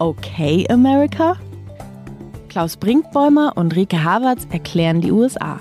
Okay America? Klaus Brinkbäumer und Rike Havertz erklären die USA.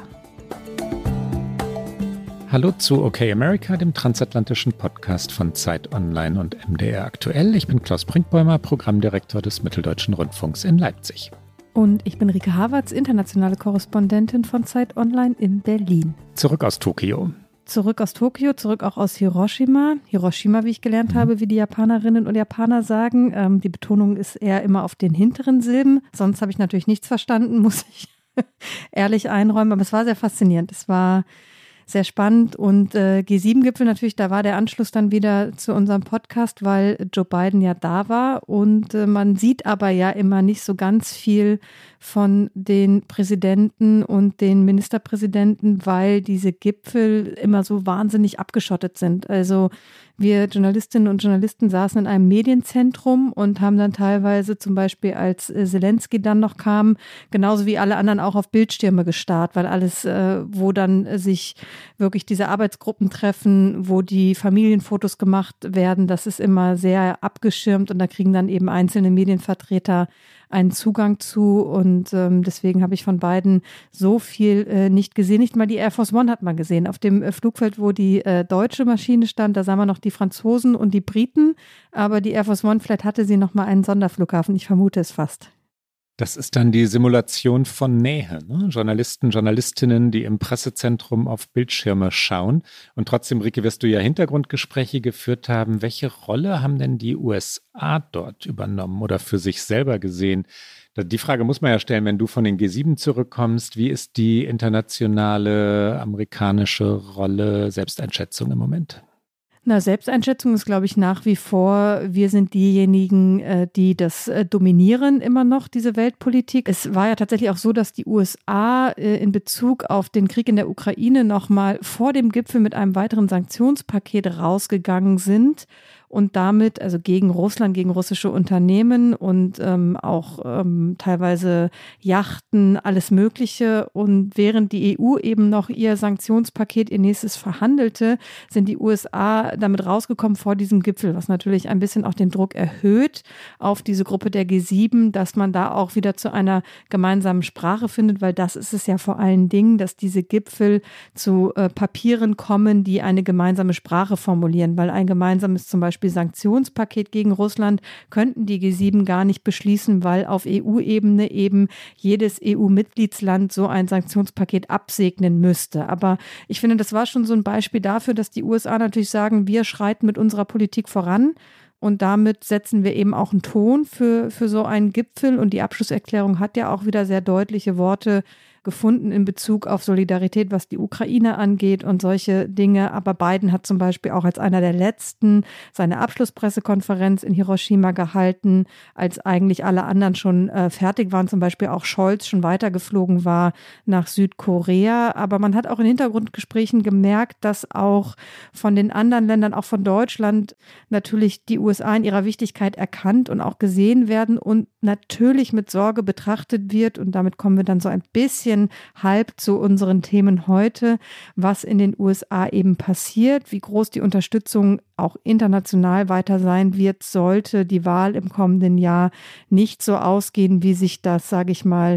Hallo zu Okay America, dem transatlantischen Podcast von Zeit Online und MDR Aktuell. Ich bin Klaus Brinkbäumer, Programmdirektor des Mitteldeutschen Rundfunks in Leipzig. Und ich bin Rike Havertz, internationale Korrespondentin von Zeit Online in Berlin. Zurück aus Tokio, zurück auch aus Hiroshima. Hiroshima, wie ich gelernt habe, wie die Japanerinnen und Japaner sagen. Die Betonung ist eher immer auf den hinteren Silben. Sonst habe ich natürlich nichts verstanden, muss ich ehrlich einräumen. Aber es war sehr faszinierend. Es war sehr spannend und G7-Gipfel natürlich, da war der Anschluss dann wieder zu unserem Podcast, weil Joe Biden ja da war und man sieht aber ja immer nicht so ganz viel von den Präsidenten und den Ministerpräsidenten, weil diese Gipfel immer so wahnsinnig abgeschottet sind. Also wir Journalistinnen und Journalisten saßen in einem Medienzentrum und haben dann teilweise zum Beispiel, als Zelensky dann noch kam, genauso wie alle anderen auch auf Bildschirme gestarrt, weil alles, wo dann sich wirklich diese Arbeitsgruppen treffen, wo die Familienfotos gemacht werden, das ist immer sehr abgeschirmt und da kriegen dann eben einzelne Medienvertreter einen Zugang zu und deswegen habe ich von beiden so viel nicht gesehen. Nicht mal die Air Force One hat man gesehen. Auf dem Flugfeld, wo die deutsche Maschine stand, da sah man noch die Franzosen und die Briten, aber die Air Force One, vielleicht hatte sie noch mal einen Sonderflughafen. Ich vermute es fast. Das ist dann die Simulation von Nähe, ne? Journalisten, Journalistinnen, die im Pressezentrum auf Bildschirme schauen. Und trotzdem, Rike, wirst du ja Hintergrundgespräche geführt haben. Welche Rolle haben denn die USA dort übernommen oder für sich selber gesehen? Die Frage muss man ja stellen, wenn du von den G7 zurückkommst. Wie ist die internationale amerikanische Rolle, Selbsteinschätzung im Moment? Na, Selbsteinschätzung ist, glaube ich, nach wie vor, wir sind diejenigen, die das dominieren immer noch, diese Weltpolitik. Es war ja tatsächlich auch so, dass die USA in Bezug auf den Krieg in der Ukraine nochmal vor dem Gipfel mit einem weiteren Sanktionspaket rausgegangen sind und damit, also gegen Russland, gegen russische Unternehmen und auch teilweise Yachten, alles Mögliche. Und während die EU eben noch ihr Sanktionspaket, ihr nächstes verhandelte, sind die USA damit rausgekommen vor diesem Gipfel, was natürlich ein bisschen auch den Druck erhöht auf diese Gruppe der G7, dass man da auch wieder zu einer gemeinsamen Sprache findet, weil das ist es ja vor allen Dingen, dass diese Gipfel zu Papieren kommen, die eine gemeinsame Sprache formulieren, weil ein gemeinsames zum Beispiel Sanktionspaket gegen Russland könnten die G7 gar nicht beschließen, weil auf EU-Ebene eben jedes EU-Mitgliedsland so ein Sanktionspaket absegnen müsste. Aber ich finde, das war schon so ein Beispiel dafür, dass die USA natürlich sagen, wir schreiten mit unserer Politik voran. Und damit setzen wir eben auch einen Ton für so einen Gipfel. Und die Abschlusserklärung hat ja auch wieder sehr deutliche Worte gefunden in Bezug auf Solidarität, was die Ukraine angeht und solche Dinge. Aber Biden hat zum Beispiel auch als einer der letzten seine Abschlusspressekonferenz in Hiroshima gehalten, als eigentlich alle anderen schon fertig waren, zum Beispiel auch Scholz schon weitergeflogen war nach Südkorea. Aber man hat auch in Hintergrundgesprächen gemerkt, dass auch von den anderen Ländern, auch von Deutschland, natürlich die USA in ihrer Wichtigkeit erkannt und auch gesehen werden und natürlich mit Sorge betrachtet wird. Und damit kommen wir dann so ein bisschen halb zu unseren Themen heute, was in den USA eben passiert, wie groß die Unterstützung auch international weiter sein wird, sollte die Wahl im kommenden Jahr nicht so ausgehen, wie sich das, sage ich mal,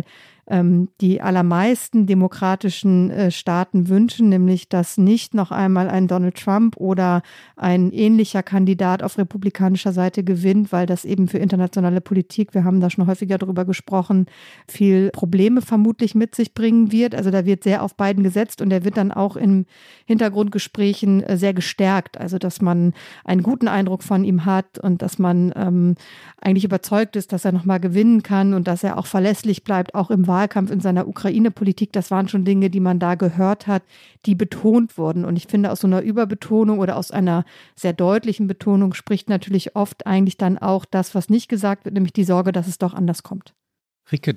die allermeisten demokratischen Staaten wünschen, nämlich dass nicht noch einmal ein Donald Trump oder ein ähnlicher Kandidat auf republikanischer Seite gewinnt, weil das eben für internationale Politik, wir haben da schon häufiger darüber gesprochen, viel Probleme vermutlich mit sich bringen wird. Also da wird sehr auf Biden gesetzt und er wird dann auch in Hintergrundgesprächen sehr gestärkt. Also dass man einen guten Eindruck von ihm hat und dass man eigentlich überzeugt ist, dass er nochmal gewinnen kann und dass er auch verlässlich bleibt, auch im Wahlkampf in seiner Ukraine-Politik. Das waren schon Dinge, die man da gehört hat, die betont wurden. Und ich finde, aus so einer Überbetonung oder aus einer sehr deutlichen Betonung spricht natürlich oft eigentlich dann auch das, was nicht gesagt wird, nämlich die Sorge, dass es doch anders kommt. Rike,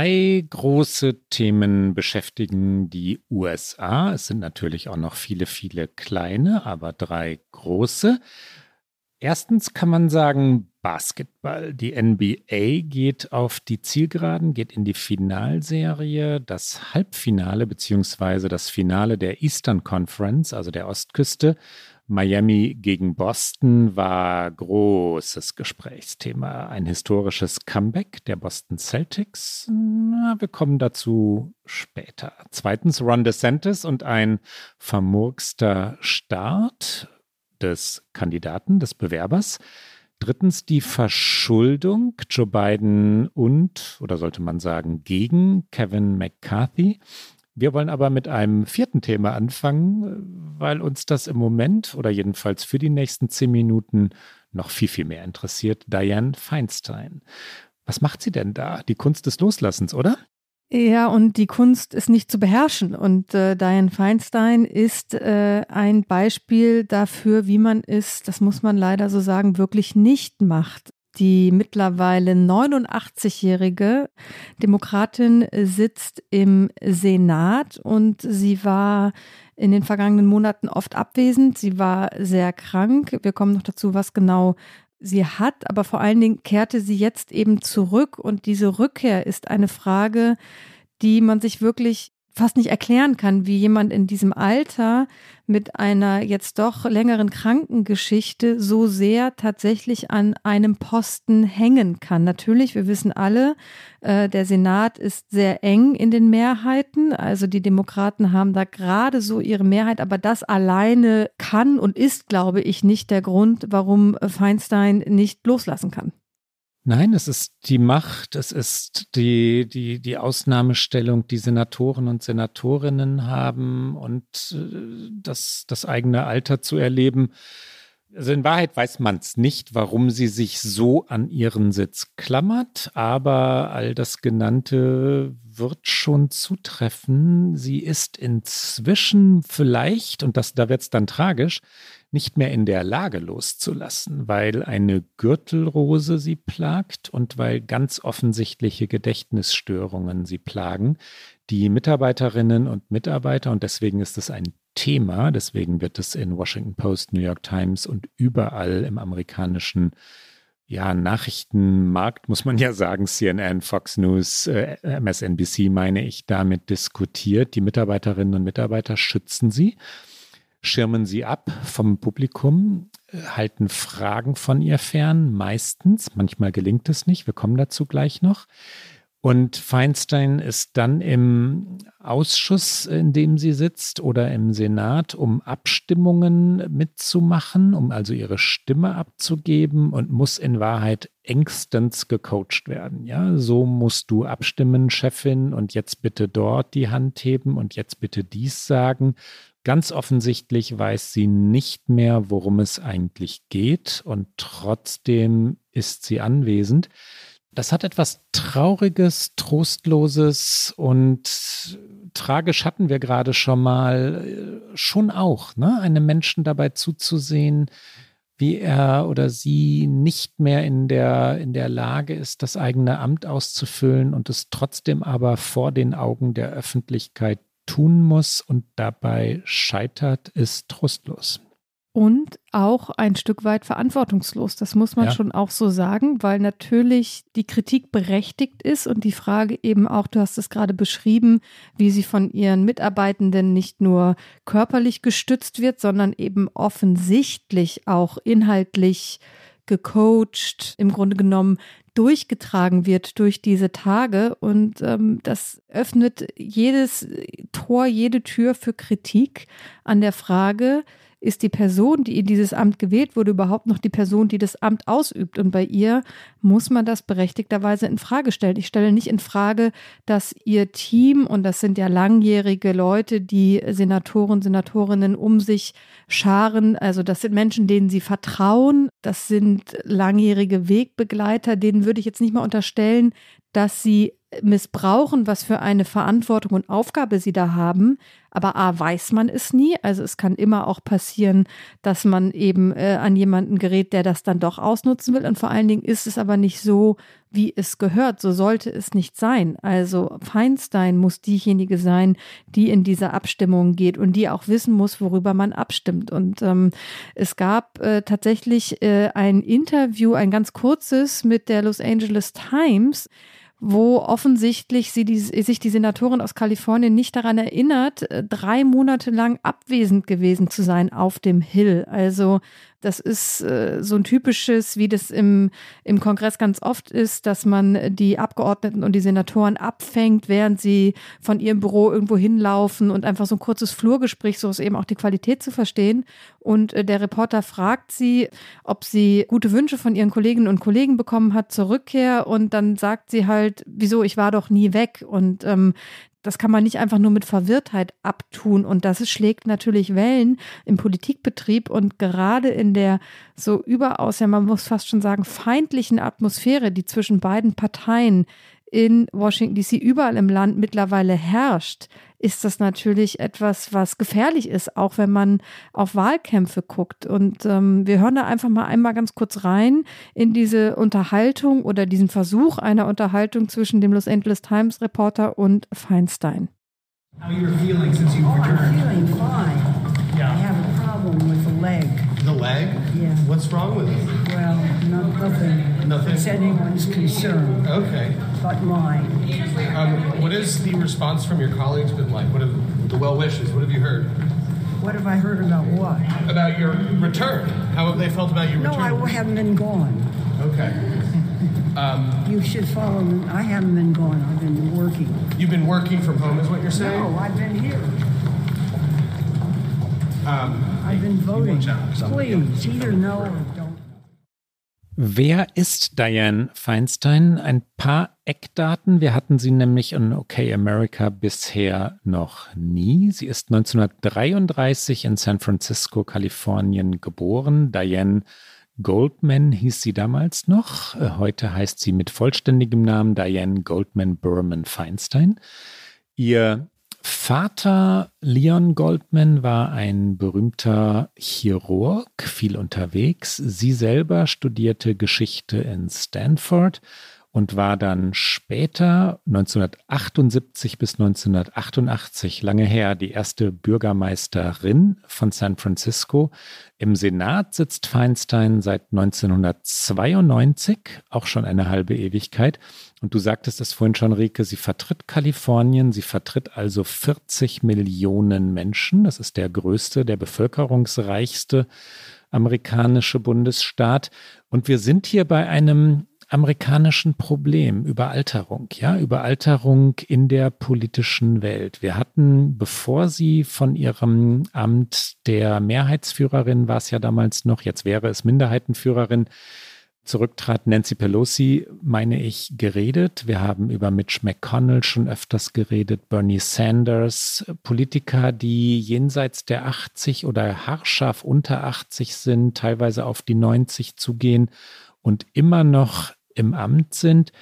3 große Themen beschäftigen die USA. Es sind natürlich auch noch viele, viele kleine, aber 3 große. Erstens kann man sagen, Basketball. Die NBA geht auf die Zielgeraden, geht in die Finalserie. Das Halbfinale bzw. das Finale der Eastern Conference, also der Ostküste, Miami gegen Boston war großes Gesprächsthema. Ein historisches Comeback der Boston Celtics. Wir kommen dazu später. Zweitens Ron DeSantis und ein vermurkster Start des Kandidaten, des Bewerbers. Drittens die Verschuldung Joe Biden oder sollte man sagen, gegen Kevin McCarthy. Wir wollen aber mit einem vierten Thema anfangen, weil uns das im Moment oder jedenfalls für die nächsten 10 Minuten noch viel, viel mehr interessiert. Dianne Feinstein. Was macht sie denn da? Die Kunst des Loslassens, oder? Ja, und die Kunst ist nicht zu beherrschen. Und Dianne Feinstein ist ein Beispiel dafür, wie man es, das muss man leider so sagen, wirklich nicht macht. Die mittlerweile 89-jährige Demokratin sitzt im Senat und sie war in den vergangenen Monaten oft abwesend. Sie war sehr krank. Wir kommen noch dazu, was genau sie hat, aber vor allen Dingen kehrte sie jetzt eben zurück und diese Rückkehr ist eine Frage, die man sich wirklich fast nicht erklären kann, wie jemand in diesem Alter mit einer jetzt doch längeren Krankengeschichte so sehr tatsächlich an einem Posten hängen kann. Natürlich, wir wissen alle, der Senat ist sehr eng in den Mehrheiten, also die Demokraten haben da gerade so ihre Mehrheit, aber das alleine kann und ist, glaube ich, nicht der Grund, warum Feinstein nicht loslassen kann. Nein, es ist die Macht, es ist die Ausnahmestellung, die Senatoren und Senatorinnen haben und das eigene Alter zu erleben. Also in Wahrheit weiß man es nicht, warum sie sich so an ihren Sitz klammert, aber all das Genannte wird schon zutreffen. Sie ist inzwischen vielleicht, und da wird es dann tragisch, nicht mehr in der Lage loszulassen, weil eine Gürtelrose sie plagt und weil ganz offensichtliche Gedächtnisstörungen sie plagen. Die Mitarbeiterinnen und Mitarbeiter, und deswegen ist es ein Thema, deswegen wird es in Washington Post, New York Times und überall im amerikanischen Nachrichtenmarkt, muss man ja sagen, CNN, Fox News, MSNBC meine ich, damit diskutiert. Die Mitarbeiterinnen und Mitarbeiter schützen sie, schirmen sie ab vom Publikum, halten Fragen von ihr fern, meistens. Manchmal gelingt es nicht, wir kommen dazu gleich noch. Und Feinstein ist dann im Ausschuss, in dem sie sitzt, oder im Senat, um Abstimmungen mitzumachen, um also ihre Stimme abzugeben und muss in Wahrheit engstens gecoacht werden. Ja, so musst du abstimmen, Chefin, und jetzt bitte dort die Hand heben und jetzt bitte dies sagen. Ganz offensichtlich weiß sie nicht mehr, worum es eigentlich geht, und trotzdem ist sie anwesend. Das hat etwas Trauriges, Trostloses, und tragisch hatten wir gerade schon mal, schon auch, ne? Einem Menschen dabei zuzusehen, wie er oder sie nicht mehr in der Lage ist, das eigene Amt auszufüllen und es trotzdem aber vor den Augen der Öffentlichkeit tun muss und dabei scheitert, ist trostlos. Und auch ein Stück weit verantwortungslos. Das muss man schon auch so sagen, weil natürlich die Kritik berechtigt ist und die Frage eben auch, du hast es gerade beschrieben, wie sie von ihren Mitarbeitenden nicht nur körperlich gestützt wird, sondern eben offensichtlich auch inhaltlich gecoacht, im Grunde genommen durchgetragen wird durch diese Tage. Und das öffnet jedes Tor, jede Tür für Kritik an der Frage, ist die Person, die in dieses Amt gewählt wurde, überhaupt noch die Person, die das Amt ausübt? Und bei ihr muss man das berechtigterweise in Frage stellen. Ich stelle nicht in Frage, dass ihr Team, und das sind ja langjährige Leute, die Senatorinnen um sich scharen, also das sind Menschen, denen sie vertrauen, das sind langjährige Wegbegleiter, denen würde ich jetzt nicht mal unterstellen, dass sie missbrauchen, was für eine Verantwortung und Aufgabe sie da haben. Aber A, weiß man es nie. Also es kann immer auch passieren, dass man eben an jemanden gerät, der das dann doch ausnutzen will. Und vor allen Dingen ist es aber nicht so, wie es gehört. So sollte es nicht sein. Also Feinstein muss diejenige sein, die in diese Abstimmung geht und die auch wissen muss, worüber man abstimmt. Und es gab tatsächlich ein Interview, ein ganz kurzes mit der Los Angeles Times, wo offensichtlich sich die Senatorin aus Kalifornien nicht daran erinnert, 3 Monate lang abwesend gewesen zu sein auf dem Hill. Also das ist so ein typisches, wie das im Kongress ganz oft ist, dass man die Abgeordneten und die Senatoren abfängt, während sie von ihrem Büro irgendwo hinlaufen und einfach so ein kurzes Flurgespräch, so ist eben auch die Qualität zu verstehen. Und der Reporter fragt sie, ob sie gute Wünsche von ihren Kolleginnen und Kollegen bekommen hat zur Rückkehr, und dann sagt sie halt, wieso, ich war doch nie weg. Und das kann man nicht einfach nur mit Verwirrtheit abtun, und das schlägt natürlich Wellen im Politikbetrieb, und gerade in der so überaus, ja man muss fast schon sagen, feindlichen Atmosphäre, die zwischen beiden Parteien in Washington DC überall im Land mittlerweile herrscht, ist das natürlich etwas, was gefährlich ist, auch wenn man auf Wahlkämpfe guckt. Und wir hören da einfach mal einmal ganz kurz rein in diese Unterhaltung oder diesen Versuch einer Unterhaltung zwischen dem Los Angeles Times Reporter und Feinstein. How are you feeling since you've returned? I'm feeling fine. Yeah. I have a problem with the leg. The leg? Yeah. What's wrong with it? Well, nothing. Nothing? It's anyone's concern Okay. but mine. What has the response from your colleagues been like? What have the well wishes? What have you heard? What have I heard about what? About your return. How have they felt about your No, return? I haven't been gone. Okay. You should follow me. I haven't been gone. I've been working. You've been working from home is what you're saying? No, I've been here. I've been voting. Please, either no or don't. Wer ist Dianne Feinstein? Ein paar Eckdaten. Wir hatten sie nämlich in OK America bisher noch nie. Sie ist 1933 in San Francisco, Kalifornien geboren. Dianne Goldman hieß sie damals noch. Heute heißt sie mit vollständigem Namen Dianne Goldman Berman Feinstein. Ihr Vater Leon Goldman war ein berühmter Chirurg, viel unterwegs. Sie selber studierte Geschichte in Stanford und war dann später 1978 bis 1988, lange her, die erste Bürgermeisterin von San Francisco. Im Senat sitzt Feinstein seit 1992, auch schon eine halbe Ewigkeit. Und du sagtest es vorhin schon, Rike, sie vertritt Kalifornien, sie vertritt also 40 Millionen Menschen. Das ist der größte, der bevölkerungsreichste amerikanische Bundesstaat. Und wir sind hier bei einem amerikanischen Problem, Überalterung, ja, Überalterung in der politischen Welt. Wir hatten, bevor sie von ihrem Amt der Mehrheitsführerin, war es ja damals noch, jetzt wäre es Minderheitenführerin, zurücktrat, Nancy Pelosi, meine ich, geredet. Wir haben über Mitch McConnell schon öfters geredet, Bernie Sanders, Politiker, die jenseits der 80 oder haarscharf unter 80 sind, teilweise auf die 90 zugehen und immer noch im Amt sind.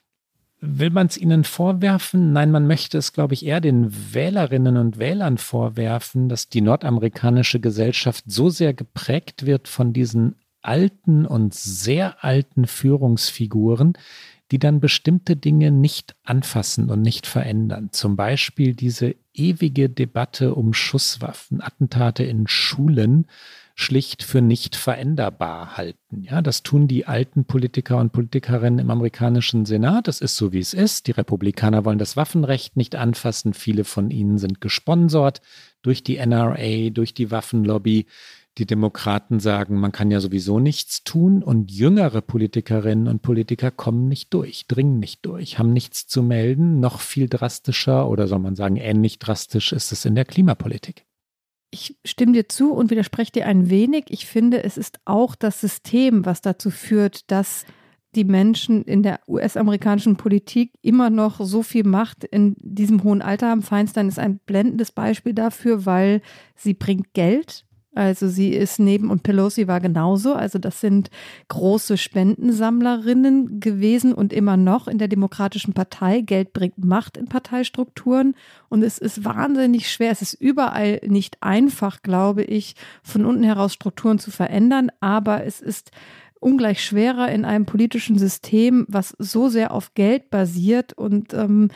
Will man es ihnen vorwerfen? Nein, man möchte es, glaube ich, eher den Wählerinnen und Wählern vorwerfen, dass die nordamerikanische Gesellschaft so sehr geprägt wird von diesen alten und sehr alten Führungsfiguren, die dann bestimmte Dinge nicht anfassen und nicht verändern. Zum Beispiel diese ewige Debatte um Schusswaffen, Attentate in Schulen, schlicht für nicht veränderbar halten. Ja, das tun die alten Politiker und Politikerinnen im amerikanischen Senat. Das ist so, wie es ist. Die Republikaner wollen das Waffenrecht nicht anfassen. Viele von ihnen sind gesponsert durch die NRA, durch die Waffenlobby. Die Demokraten sagen, man kann ja sowieso nichts tun. Und jüngere Politikerinnen und Politiker kommen nicht durch, dringen nicht durch, haben nichts zu melden. Noch viel drastischer oder soll man sagen, ähnlich drastisch ist es in der Klimapolitik. Ich stimme dir zu und widerspreche dir ein wenig. Ich finde, es ist auch das System, was dazu führt, dass die Menschen in der US-amerikanischen Politik immer noch so viel Macht in diesem hohen Alter haben. Feinstein ist ein blendendes Beispiel dafür, weil sie bringt Geld. Also sie ist und Pelosi war genauso. Also das sind große Spendensammlerinnen gewesen und immer noch in der Demokratischen Partei. Geld bringt Macht in Parteistrukturen und es ist wahnsinnig schwer. Es ist überall nicht einfach, glaube ich, von unten heraus Strukturen zu verändern. Aber es ist ungleich schwerer in einem politischen System, was so sehr auf Geld basiert. Und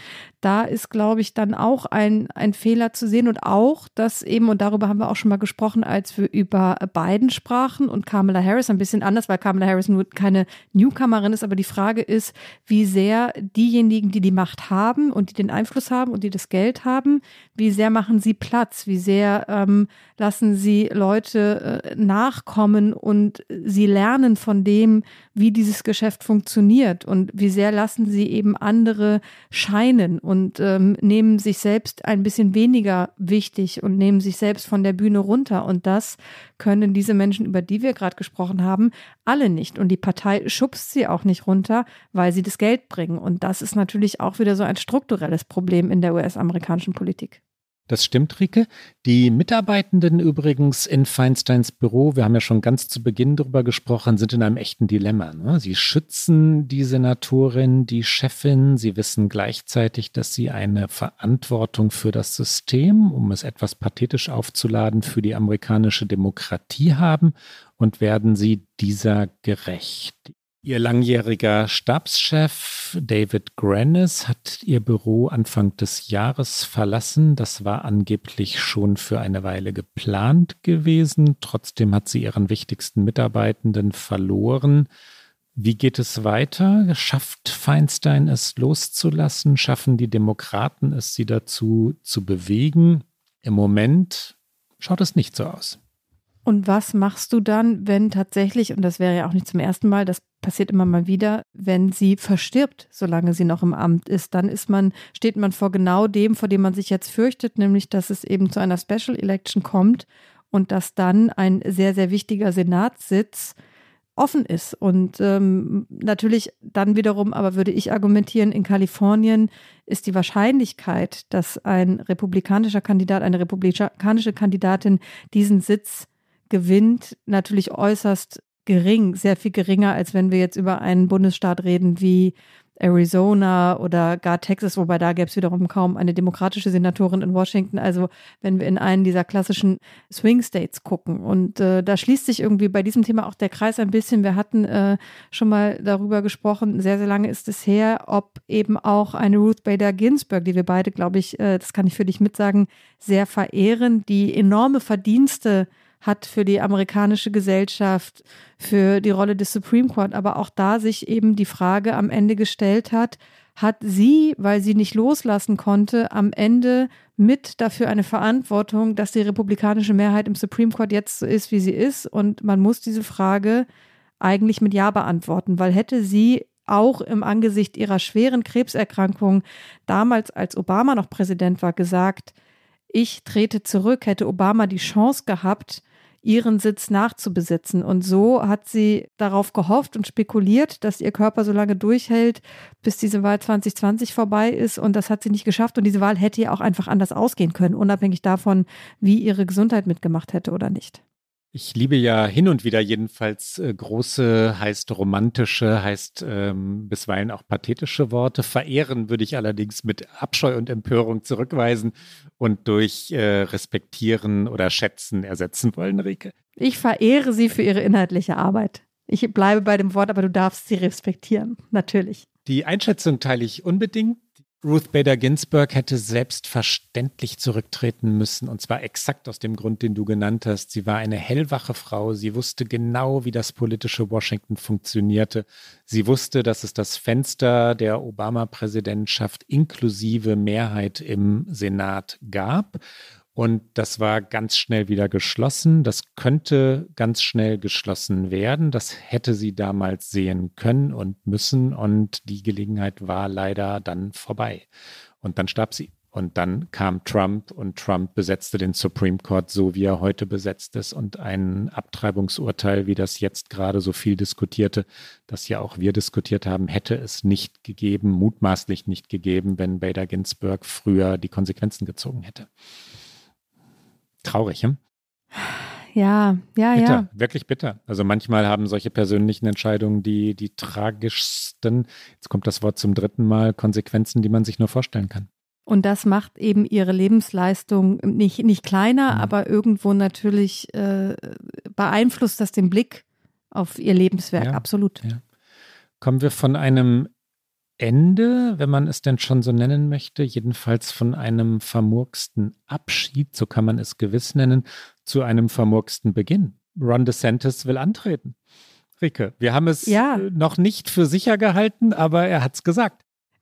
da ist, glaube ich, dann auch ein Fehler zu sehen. Und auch, dass eben, und darüber haben wir auch schon mal gesprochen, als wir über Biden sprachen und Kamala Harris, ein bisschen anders, weil Kamala Harris nur keine Newcomerin ist. Aber die Frage ist, wie sehr diejenigen, die die Macht haben und die den Einfluss haben und die das Geld haben, wie sehr machen sie Platz, wie sehr lassen sie Leute nachkommen und sie lernen von dem, wie dieses Geschäft funktioniert und wie sehr lassen sie eben andere scheinen und nehmen sich selbst ein bisschen weniger wichtig und nehmen sich selbst von der Bühne runter. Und das können diese Menschen, über die wir gerade gesprochen haben, alle nicht. Und die Partei schubst sie auch nicht runter, weil sie das Geld bringen. Und das ist natürlich auch wieder so ein strukturelles Problem in der US-amerikanischen Politik. Das stimmt, Rike. Die Mitarbeitenden übrigens in Feinsteins Büro, wir haben ja schon ganz zu Beginn darüber gesprochen, sind in einem echten Dilemma. Ne? Sie schützen die Senatorin, die Chefin. Sie wissen gleichzeitig, dass sie eine Verantwortung für das System, um es etwas pathetisch aufzuladen, für die amerikanische Demokratie haben und werden sie dieser gerecht. Ihr langjähriger Stabschef David Grannis hat ihr Büro Anfang des Jahres verlassen. Das war angeblich schon für eine Weile geplant gewesen. Trotzdem hat sie ihren wichtigsten Mitarbeitenden verloren. Wie geht es weiter? Schafft Feinstein es loszulassen? Schaffen die Demokraten es, sie dazu zu bewegen? Im Moment schaut es nicht so aus. Und was machst du dann, wenn tatsächlich, und das wäre ja auch nicht zum ersten Mal, das passiert immer mal wieder, wenn sie verstirbt, solange sie noch im Amt ist, dann steht man vor genau dem, vor dem man sich jetzt fürchtet, nämlich, dass es eben zu einer Special Election kommt und dass dann ein sehr, sehr wichtiger Senatssitz offen ist. Und natürlich dann wiederum, aber würde ich argumentieren, in Kalifornien ist die Wahrscheinlichkeit, dass ein republikanischer Kandidat, eine republikanische Kandidatin diesen Sitz gewinnt, natürlich äußerst gering, sehr viel geringer, als wenn wir jetzt über einen Bundesstaat reden wie Arizona oder gar Texas, wobei da gäbe es wiederum kaum eine demokratische Senatorin in Washington. Also wenn wir in einen dieser klassischen Swing States gucken. Und da schließt sich irgendwie bei diesem Thema auch der Kreis ein bisschen. Wir hatten schon mal darüber gesprochen, sehr, sehr lange ist es her, ob eben auch eine Ruth Bader Ginsburg, die wir beide, glaube ich, das kann ich für dich mitsagen, sehr verehren, die enorme Verdienste hat für die amerikanische Gesellschaft, für die Rolle des Supreme Court, aber auch da sich eben die Frage am Ende gestellt hat sie, weil sie nicht loslassen konnte, am Ende mit dafür eine Verantwortung, dass die republikanische Mehrheit im Supreme Court jetzt so ist, wie sie ist. Und man muss diese Frage eigentlich mit Ja beantworten, weil hätte sie auch im Angesicht ihrer schweren Krebserkrankung damals, als Obama noch Präsident war, gesagt, ich trete zurück, hätte Obama die Chance gehabt, ihren Sitz nachzubesitzen. Und so hat sie darauf gehofft und spekuliert, dass ihr Körper so lange durchhält, bis diese Wahl 2020 vorbei ist. Und das hat sie nicht geschafft. Und diese Wahl hätte ja auch einfach anders ausgehen können, unabhängig davon, wie ihre Gesundheit mitgemacht hätte oder nicht. Ich liebe ja hin und wieder jedenfalls große, heißt romantische, heißt bisweilen auch pathetische Worte. Verehren würde ich allerdings mit Abscheu und Empörung zurückweisen und durch respektieren oder schätzen ersetzen wollen, Rike. Ich verehre sie für ihre inhaltliche Arbeit. Ich bleibe bei dem Wort, aber du darfst sie respektieren, natürlich. Die Einschätzung teile ich unbedingt. Ruth Bader Ginsburg hätte selbstverständlich zurücktreten müssen, und zwar exakt aus dem Grund, den du genannt hast. Sie war eine hellwache Frau. Sie wusste genau, wie das politische Washington funktionierte. Sie wusste, dass es das Fenster der Obama-Präsidentschaft inklusive Mehrheit im Senat gab. Und das war ganz schnell wieder geschlossen. Das könnte ganz schnell geschlossen werden. Das hätte sie damals sehen können und müssen. Und die Gelegenheit war leider dann vorbei. Und dann starb sie. Und dann kam Trump und Trump besetzte den Supreme Court so, wie er heute besetzt ist. Und ein Abtreibungsurteil, wie das jetzt gerade so viel diskutierte, das ja auch wir diskutiert haben, hätte es nicht gegeben, mutmaßlich nicht gegeben, wenn Bader Ginsburg früher die Konsequenzen gezogen hätte. Traurig, hm? Ja. Bitter, wirklich bitter. Also manchmal haben solche persönlichen Entscheidungen die tragischsten, jetzt kommt das Wort zum dritten Mal, Konsequenzen, die man sich nur vorstellen kann. Und das macht eben ihre Lebensleistung nicht kleiner, aber irgendwo natürlich beeinflusst das den Blick auf ihr Lebenswerk, absolut. Ja. Kommen wir von einem Ende, wenn man es denn schon so nennen möchte, jedenfalls von einem vermurksten Abschied, so kann man es gewiss nennen, zu einem vermurksten Beginn. Ron DeSantis will antreten. Rike, wir haben es noch nicht für sicher gehalten, aber er hat es gesagt.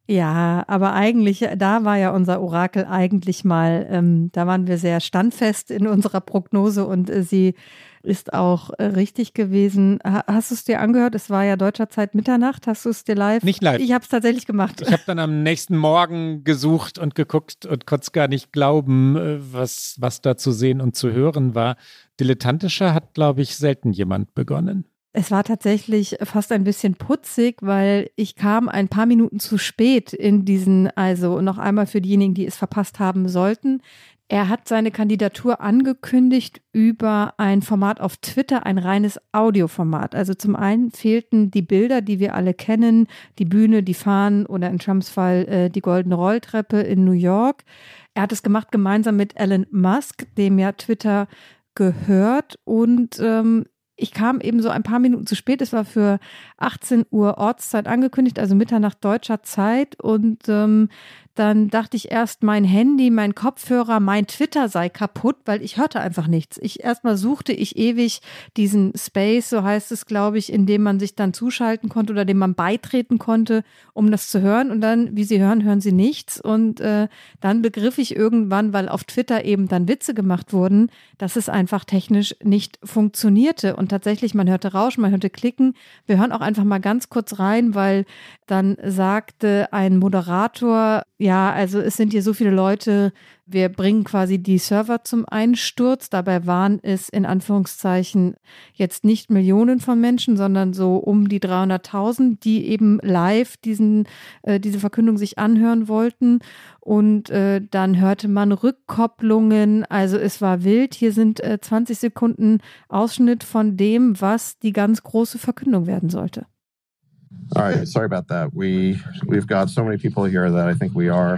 Ja, aber eigentlich, da war ja unser Orakel eigentlich mal, da waren wir sehr standfest in unserer Prognose und sie ist auch richtig gewesen. Hast du es dir angehört? Es war ja deutscher Zeit Mitternacht. Hast du es dir live? Nicht live. Ich habe es tatsächlich gemacht. Ich habe dann am nächsten Morgen gesucht und geguckt und konnte es gar nicht glauben, was da zu sehen und zu hören war. Dilettantischer hat, glaube ich, selten jemand begonnen. Es war tatsächlich fast ein bisschen putzig, weil ich kam ein paar Minuten zu spät in diesen, also noch einmal für diejenigen, die es verpasst haben sollten. Er hat seine Kandidatur angekündigt über ein Format auf Twitter, ein reines Audioformat. Also zum einen fehlten die Bilder, die wir alle kennen, die Bühne, die Fahnen oder in Trumps Fall die goldene Rolltreppe in New York. Er hat es gemacht gemeinsam mit Elon Musk, dem ja Twitter gehört, und ich kam eben so ein paar Minuten zu spät. Es war für 18 Uhr Ortszeit angekündigt, also Mitternacht deutscher Zeit. Und dann dachte ich erst, mein Handy, mein Kopfhörer, mein Twitter sei kaputt, weil ich hörte einfach nichts. Erstmal suchte ich ewig diesen Space, so heißt es, glaube ich, in dem man sich dann zuschalten konnte oder dem man beitreten konnte, um das zu hören. Und dann, wie Sie hören, hören Sie nichts. Und dann begriff ich irgendwann, weil auf Twitter eben dann Witze gemacht wurden, dass es einfach technisch nicht funktionierte. Und tatsächlich, man hörte Rauschen, man hörte Klicken. Wir hören auch einfach mal ganz kurz rein, weil dann sagte ein Moderator, ja, also es sind hier so viele Leute, wir bringen quasi die Server zum Einsturz. Dabei waren es in Anführungszeichen jetzt nicht Millionen von Menschen, sondern so um die 300.000, die eben live diese Verkündung sich anhören wollten. Und dann hörte man Rückkopplungen, also es war wild. Hier sind 20 Sekunden Ausschnitt von dem, was die ganz große Verkündung werden sollte. All right, sorry about that. We've got so many people here that I think we are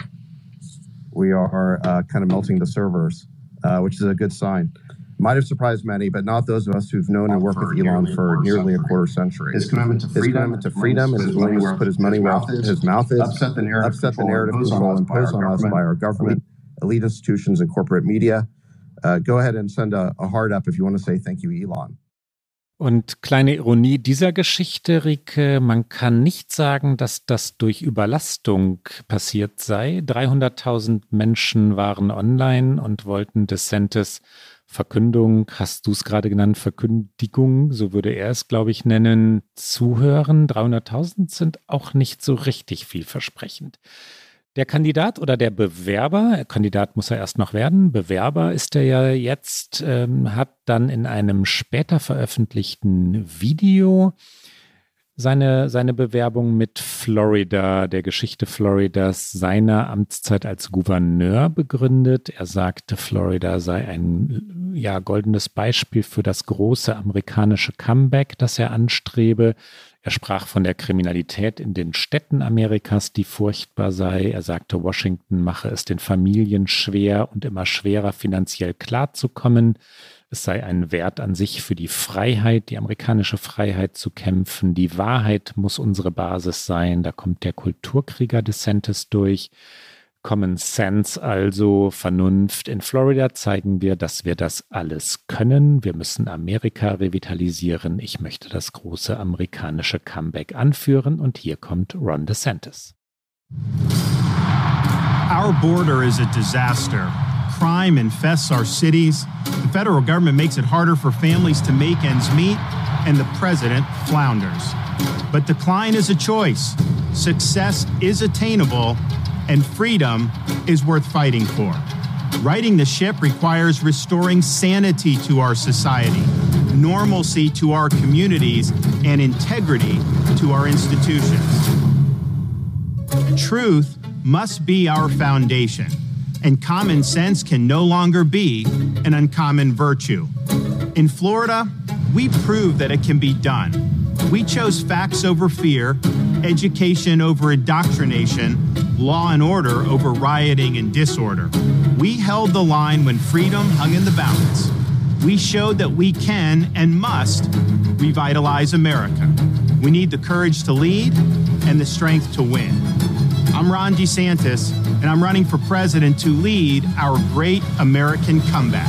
kind of melting the servers, which is a good sign. Might have surprised many, but not those of us who've known and worked with Elon for nearly a quarter century. His commitment to freedom and his willingness to put his money where his mouth is, upset the narrative control imposed on us by our government, elite institutions, and corporate media. Go ahead and send a heart up if you want to say thank you, Elon. Und kleine Ironie dieser Geschichte, Rike, man kann nicht sagen, dass das durch Überlastung passiert sei. 300.000 Menschen waren online und wollten DeSantis Verkündung, hast du es gerade genannt, Verkündigung, so würde er es, glaube ich, nennen, zuhören. 300.000 sind auch nicht so richtig vielversprechend. Der Kandidat oder der Bewerber, Kandidat muss er erst noch werden, Bewerber ist er ja jetzt, hat dann in einem später veröffentlichten Video seine Bewerbung mit Florida, der Geschichte Floridas, seiner Amtszeit als Gouverneur begründet. Er sagte, Florida sei ein goldenes Beispiel für das große amerikanische Comeback, das er anstrebe. Er sprach von der Kriminalität in den Städten Amerikas, die furchtbar sei. Er sagte, Washington mache es den Familien schwer und immer schwerer, finanziell klarzukommen. Es sei ein Wert an sich für die Freiheit, die amerikanische Freiheit zu kämpfen. Die Wahrheit muss unsere Basis sein. Da kommt der Kulturkrieger DeSantis durch. Common Sense, also Vernunft. In Florida zeigen wir, dass wir das alles können. Wir müssen Amerika revitalisieren. Ich möchte das große amerikanische Comeback anführen. Und hier kommt Ron DeSantis. Our border is a disaster. Crime infests our cities. The federal government makes it harder for families to make ends meet, and the president flounders. But decline is a choice. Success is attainable, and freedom is worth fighting for. Righting the ship requires restoring sanity to our society, normalcy to our communities, and integrity to our institutions. Truth must be our foundation, and common sense can no longer be an uncommon virtue. In Florida, we proved that it can be done. We chose facts over fear, education over indoctrination, law and order over rioting and disorder. We held the line when freedom hung in the balance. We showed that we can and must revitalize America. We need the courage to lead and the strength to win. I'm Ron DeSantis, and I'm running for president to lead our great American comeback.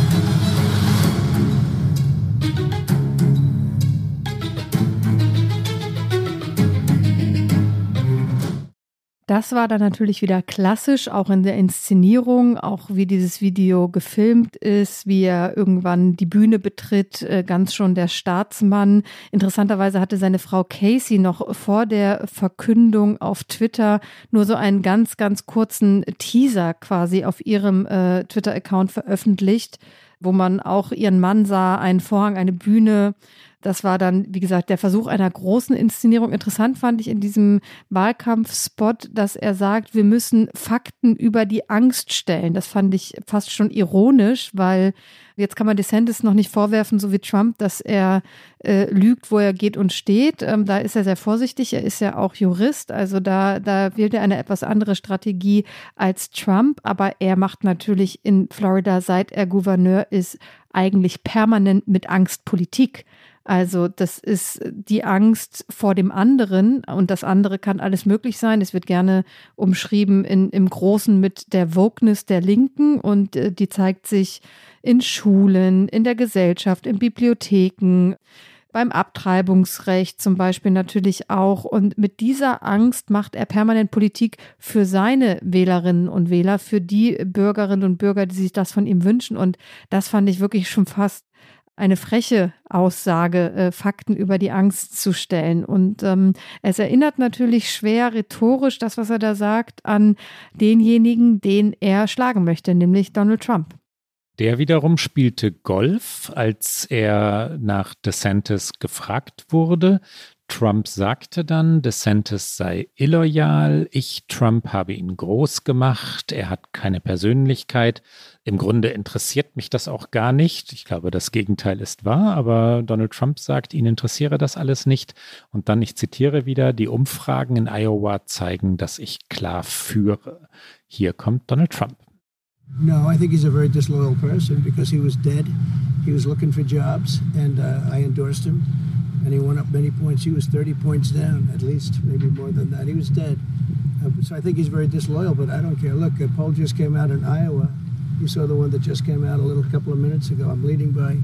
Das war dann natürlich wieder klassisch, auch in der Inszenierung, auch wie dieses Video gefilmt ist, wie er irgendwann die Bühne betritt, ganz schon der Staatsmann. Interessanterweise hatte seine Frau Casey noch vor der Verkündung auf Twitter nur so einen ganz, ganz kurzen Teaser quasi auf ihrem Twitter-Account veröffentlicht, wo man auch ihren Mann sah, einen Vorhang, eine Bühne. Das war dann, wie gesagt, der Versuch einer großen Inszenierung. Interessant fand ich in diesem Wahlkampfspot, dass er sagt, wir müssen Fakten über die Angst stellen. Das fand ich fast schon ironisch, weil jetzt kann man DeSantis noch nicht vorwerfen, so wie Trump, dass er lügt, wo er geht und steht. Da ist er sehr vorsichtig. Er ist ja auch Jurist. Also da wählt er eine etwas andere Strategie als Trump. Aber er macht natürlich in Florida, seit er Gouverneur ist, eigentlich permanent mit Angst Politik. Also das ist die Angst vor dem anderen und das andere kann alles möglich sein. Es wird gerne umschrieben im Großen mit der Wokeness der Linken und die zeigt sich in Schulen, in der Gesellschaft, in Bibliotheken, beim Abtreibungsrecht zum Beispiel natürlich auch. Und mit dieser Angst macht er permanent Politik für seine Wählerinnen und Wähler, für die Bürgerinnen und Bürger, die sich das von ihm wünschen. Und das fand ich wirklich schon fast eine freche Aussage, Fakten über die Angst zu stellen. Und es erinnert natürlich schwer rhetorisch, das, was er da sagt, an denjenigen, den er schlagen möchte, nämlich Donald Trump. Der wiederum spielte Golf, als er nach DeSantis gefragt wurde. Trump sagte dann, DeSantis sei illoyal, Trump habe ihn groß gemacht, er hat keine Persönlichkeit. Im Grunde interessiert mich das auch gar nicht. Ich glaube, das Gegenteil ist wahr, aber Donald Trump sagt, ihn interessiere das alles nicht. Und dann, ich zitiere wieder, die Umfragen in Iowa zeigen, dass ich klar führe. Hier kommt Donald Trump. No, I think he's a very disloyal person because he was dead. He was looking for jobs, and I endorsed him. And he went up many points. He was 30 points down, at least, maybe more than that. He was dead. So I think he's very disloyal, but I don't care. Look, a poll just came out in Iowa. You saw the one that just came out a couple of minutes ago. I'm leading by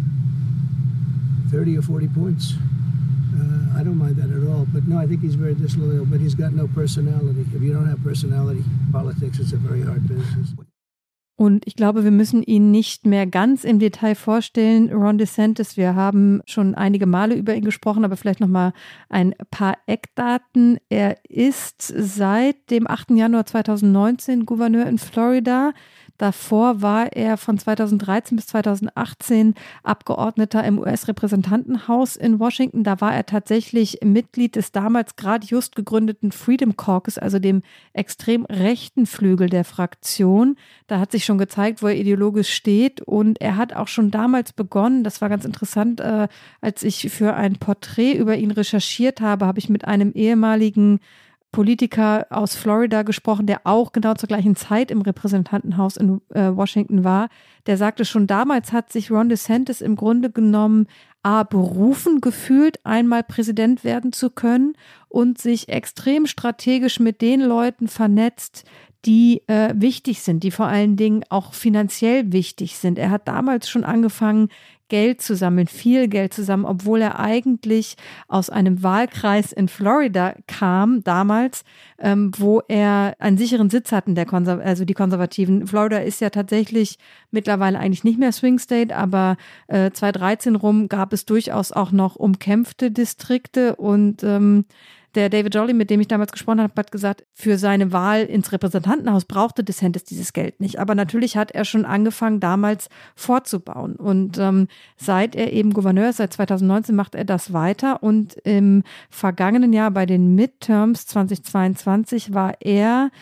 30 or 40 points. I don't mind that at all. But no, I think he's very disloyal, but he's got no personality. If you don't have personality, politics is a very hard business. Und ich glaube, wir müssen ihn nicht mehr ganz im Detail vorstellen, Ron DeSantis. Wir haben schon einige Male über ihn gesprochen, aber vielleicht noch mal ein paar Eckdaten. Er ist seit dem 8. Januar 2019 Gouverneur in Florida. Davor war er von 2013 bis 2018 Abgeordneter im US-Repräsentantenhaus in Washington. Da war er tatsächlich Mitglied des damals gerade just gegründeten Freedom Caucus, also dem extrem rechten Flügel der Fraktion. Da hat sich schon gezeigt, wo er ideologisch steht. Und er hat auch schon damals begonnen, das war ganz interessant, als ich für ein Porträt über ihn recherchiert habe, habe ich mit einem ehemaligen Politiker aus Florida gesprochen, der auch genau zur gleichen Zeit im Repräsentantenhaus in Washington war. Der sagte, schon damals hat sich Ron DeSantis im Grunde genommen berufen gefühlt, einmal Präsident werden zu können und sich extrem strategisch mit den Leuten vernetzt, die wichtig sind, die vor allen Dingen auch finanziell wichtig sind. Er hat damals schon angefangen, Geld zu sammeln, viel Geld zusammen, obwohl er eigentlich aus einem Wahlkreis in Florida kam, damals, wo er einen sicheren Sitz hatten, also die Konservativen. Florida ist ja tatsächlich mittlerweile eigentlich nicht mehr Swing State, aber 2013 rum gab es durchaus auch noch umkämpfte Distrikte und der David Jolly, mit dem ich damals gesprochen habe, hat gesagt, für seine Wahl ins Repräsentantenhaus brauchte DeSantis dieses Geld nicht. Aber natürlich hat er schon angefangen, damals vorzubauen. Und seit er eben Gouverneur ist, seit 2019, macht er das weiter. Und im vergangenen Jahr bei den Midterms 2022 war er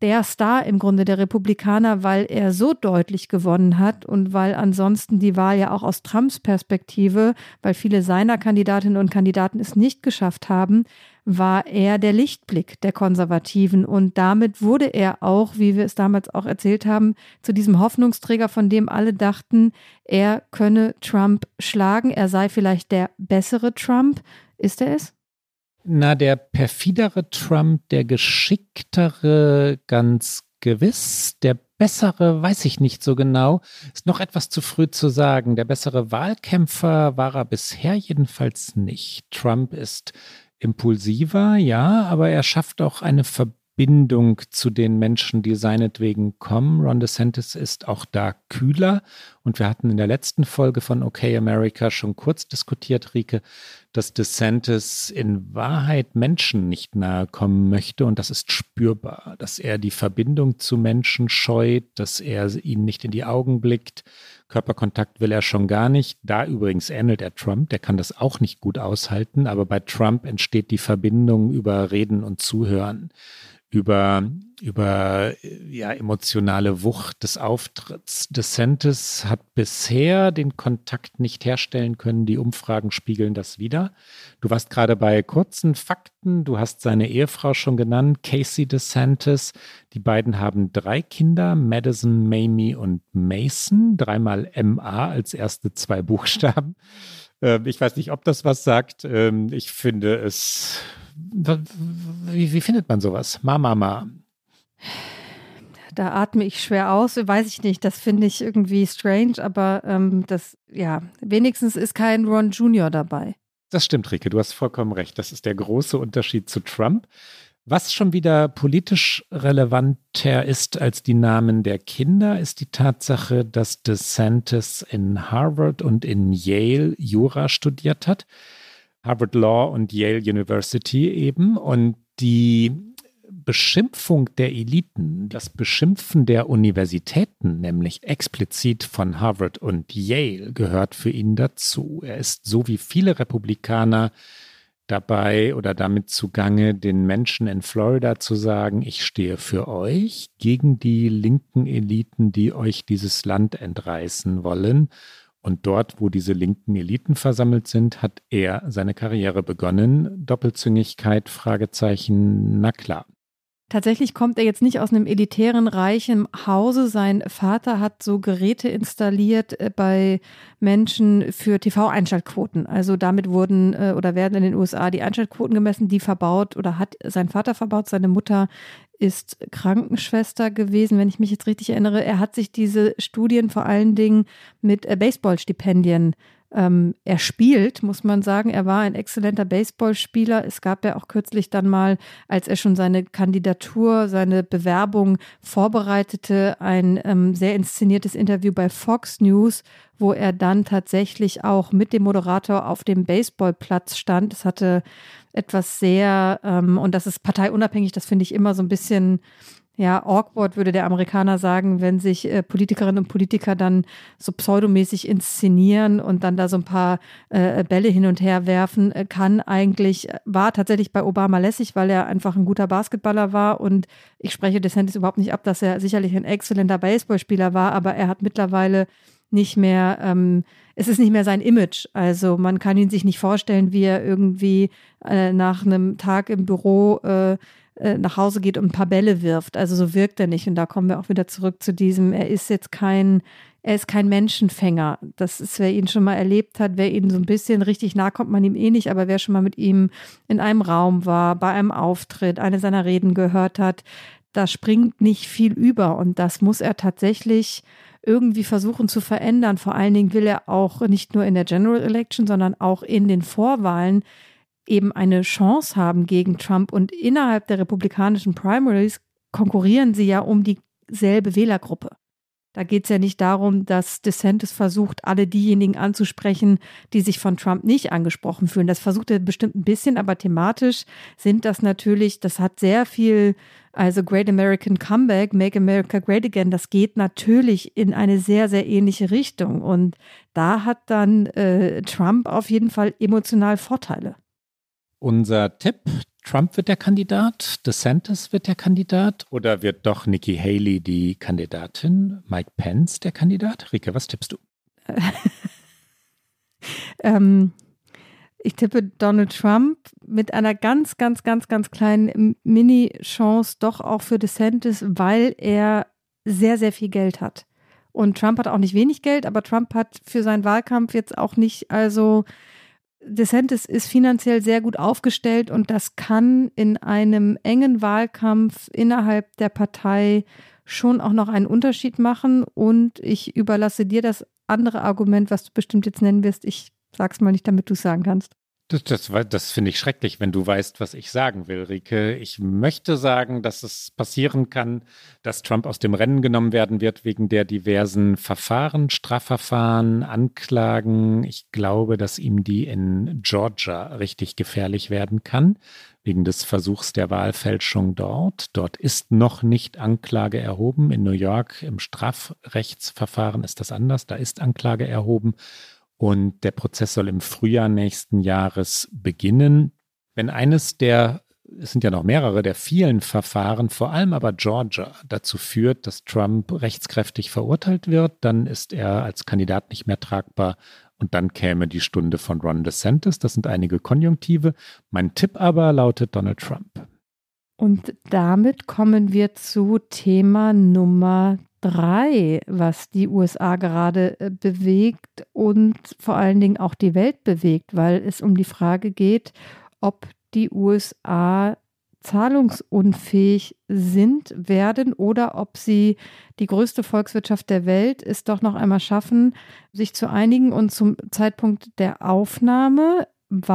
der Star im Grunde der Republikaner, weil er so deutlich gewonnen hat und weil ansonsten die Wahl ja auch aus Trumps Perspektive, weil viele seiner Kandidatinnen und Kandidaten es nicht geschafft haben, war er der Lichtblick der Konservativen und damit wurde er auch, wie wir es damals auch erzählt haben, zu diesem Hoffnungsträger, von dem alle dachten, er könne Trump schlagen, er sei vielleicht der bessere Trump. Ist er es? Na, der perfidere Trump, der geschicktere ganz gewiss, der bessere weiß ich nicht so genau, ist noch etwas zu früh zu sagen. Der bessere Wahlkämpfer war er bisher jedenfalls nicht. Trump ist impulsiver, ja, aber er schafft auch eine Verbindung zu den Menschen, die seinetwegen kommen. Ron DeSantis ist auch da kühler und wir hatten in der letzten Folge von OK America schon kurz diskutiert, Rike, dass DeSantis in Wahrheit Menschen nicht nahe kommen möchte und das ist spürbar, dass er die Verbindung zu Menschen scheut, dass er ihnen nicht in die Augen blickt. Körperkontakt will er schon gar nicht. Da übrigens ähnelt er Trump, der kann das auch nicht gut aushalten, aber bei Trump entsteht die Verbindung über Reden und Zuhören, über emotionale Wucht des Auftritts. DeSantis hat bisher den Kontakt nicht herstellen können. Die Umfragen spiegeln das wider. Du warst gerade bei kurzen Fakten. Du hast seine Ehefrau schon genannt, Casey DeSantis. Die beiden haben 3 Kinder, Madison, Mamie und Mason. 3-mal MA als erste 2 Buchstaben. Ich weiß nicht, ob das was sagt. Ich finde es... Wie findet man sowas? Ma. Da atme ich schwer aus, weiß ich nicht. Das finde ich irgendwie strange, aber wenigstens ist kein Ron Jr. dabei. Das stimmt, Rike, du hast vollkommen recht. Das ist der große Unterschied zu Trump. Was schon wieder politisch relevanter ist als die Namen der Kinder, ist die Tatsache, dass DeSantis in Harvard und in Yale Jura studiert hat. Harvard Law und Yale University eben. Und die Beschimpfung der Eliten, das Beschimpfen der Universitäten, nämlich explizit von Harvard und Yale, gehört für ihn dazu. Er ist so wie viele Republikaner dabei oder damit zugange, den Menschen in Florida zu sagen, ich stehe für euch gegen die linken Eliten, die euch dieses Land entreißen wollen. Und dort, wo diese linken Eliten versammelt sind, hat er seine Karriere begonnen. Doppelzüngigkeit, Fragezeichen, na klar. Tatsächlich kommt er jetzt nicht aus einem elitären, reichen Hause. Sein Vater hat so Geräte installiert bei Menschen für TV-Einschaltquoten. Also damit wurden oder werden in den USA die Einschaltquoten gemessen, die verbaut oder hat sein Vater verbaut. Seine Mutter ist Krankenschwester gewesen, wenn ich mich jetzt richtig erinnere. Er hat sich diese Studien vor allen Dingen mit Baseballstipendien erspielt, muss man sagen. Er war ein exzellenter Baseballspieler. Es gab ja auch kürzlich dann mal, als er schon seine Kandidatur, seine Bewerbung vorbereitete, ein sehr inszeniertes Interview bei Fox News, wo er dann tatsächlich auch mit dem Moderator auf dem Baseballplatz stand. Es hatte etwas sehr, und das ist parteiunabhängig, das finde ich immer so ein bisschen awkward, würde der Amerikaner sagen, wenn sich Politikerinnen und Politiker dann so pseudomäßig inszenieren und dann da so ein paar Bälle hin und her werfen, war tatsächlich bei Obama lässig, weil er einfach ein guter Basketballer war und ich spreche DeSantis überhaupt nicht ab, dass er sicherlich ein exzellenter Baseballspieler war, aber er hat mittlerweile nicht mehr, es ist nicht mehr sein Image. Also man kann ihn sich nicht vorstellen, wie er irgendwie nach einem Tag im Büro nach Hause geht und ein paar Bälle wirft. Also so wirkt er nicht. Und da kommen wir auch wieder zurück zu diesem, er ist kein Menschenfänger. Das ist, wer ihn schon mal erlebt hat, wer ihn so ein bisschen richtig nah kommt man ihm eh nicht, aber wer schon mal mit ihm in einem Raum war, bei einem Auftritt, eine seiner Reden gehört hat, da springt nicht viel über. Und das muss er tatsächlich irgendwie versuchen zu verändern. Vor allen Dingen will er auch nicht nur in der General Election, sondern auch in den Vorwahlen eben eine Chance haben gegen Trump. Und innerhalb der republikanischen Primaries konkurrieren sie ja um dieselbe Wählergruppe. Da geht es ja nicht darum, dass DeSantis versucht, alle diejenigen anzusprechen, die sich von Trump nicht angesprochen fühlen. Das versucht er bestimmt ein bisschen, aber thematisch sind das natürlich, das hat sehr viel, also Great American Comeback, Make America Great Again, das geht natürlich in eine sehr, sehr ähnliche Richtung. Und da hat dann Trump auf jeden Fall emotional Vorteile. Unser Tipp, Trump wird der Kandidat, DeSantis wird der Kandidat oder wird doch Nikki Haley die Kandidatin, Mike Pence der Kandidat? Rike, was tippst du? Ich tippe Donald Trump mit einer ganz, ganz, ganz, ganz kleinen Mini-Chance doch auch für DeSantis, weil er sehr, sehr viel Geld hat. Und Trump hat auch nicht wenig Geld, aber Trump hat für seinen Wahlkampf jetzt auch nicht, also DeSantis ist finanziell sehr gut aufgestellt und das kann in einem engen Wahlkampf innerhalb der Partei schon auch noch einen Unterschied machen. Und ich überlasse dir das andere Argument, was du bestimmt jetzt nennen wirst. Ich sag's mal nicht, damit du es sagen kannst. Das finde ich schrecklich, wenn du weißt, was ich sagen will, Rike. Ich möchte sagen, dass es passieren kann, dass Trump aus dem Rennen genommen werden wird wegen der diversen Verfahren, Strafverfahren, Anklagen. Ich glaube, dass ihm die in Georgia richtig gefährlich werden kann, wegen des Versuchs der Wahlfälschung dort. Dort ist noch nicht Anklage erhoben. In New York im Strafrechtsverfahren ist das anders. Da ist Anklage erhoben. Und der Prozess soll im Frühjahr nächsten Jahres beginnen. Wenn eines der, es sind ja noch mehrere, der vielen Verfahren, vor allem aber Georgia, dazu führt, dass Trump rechtskräftig verurteilt wird, dann ist er als Kandidat nicht mehr tragbar und dann käme die Stunde von Ron DeSantis. Das sind einige Konjunktive. Mein Tipp aber lautet Donald Trump. Und damit kommen wir zu Thema Nummer 3, was die USA gerade bewegt und vor allen Dingen auch die Welt bewegt, weil es um die Frage geht, ob die USA zahlungsunfähig werden oder ob sie die größte Volkswirtschaft der Welt es doch noch einmal schaffen, sich zu einigen. Und zum Zeitpunkt der Aufnahme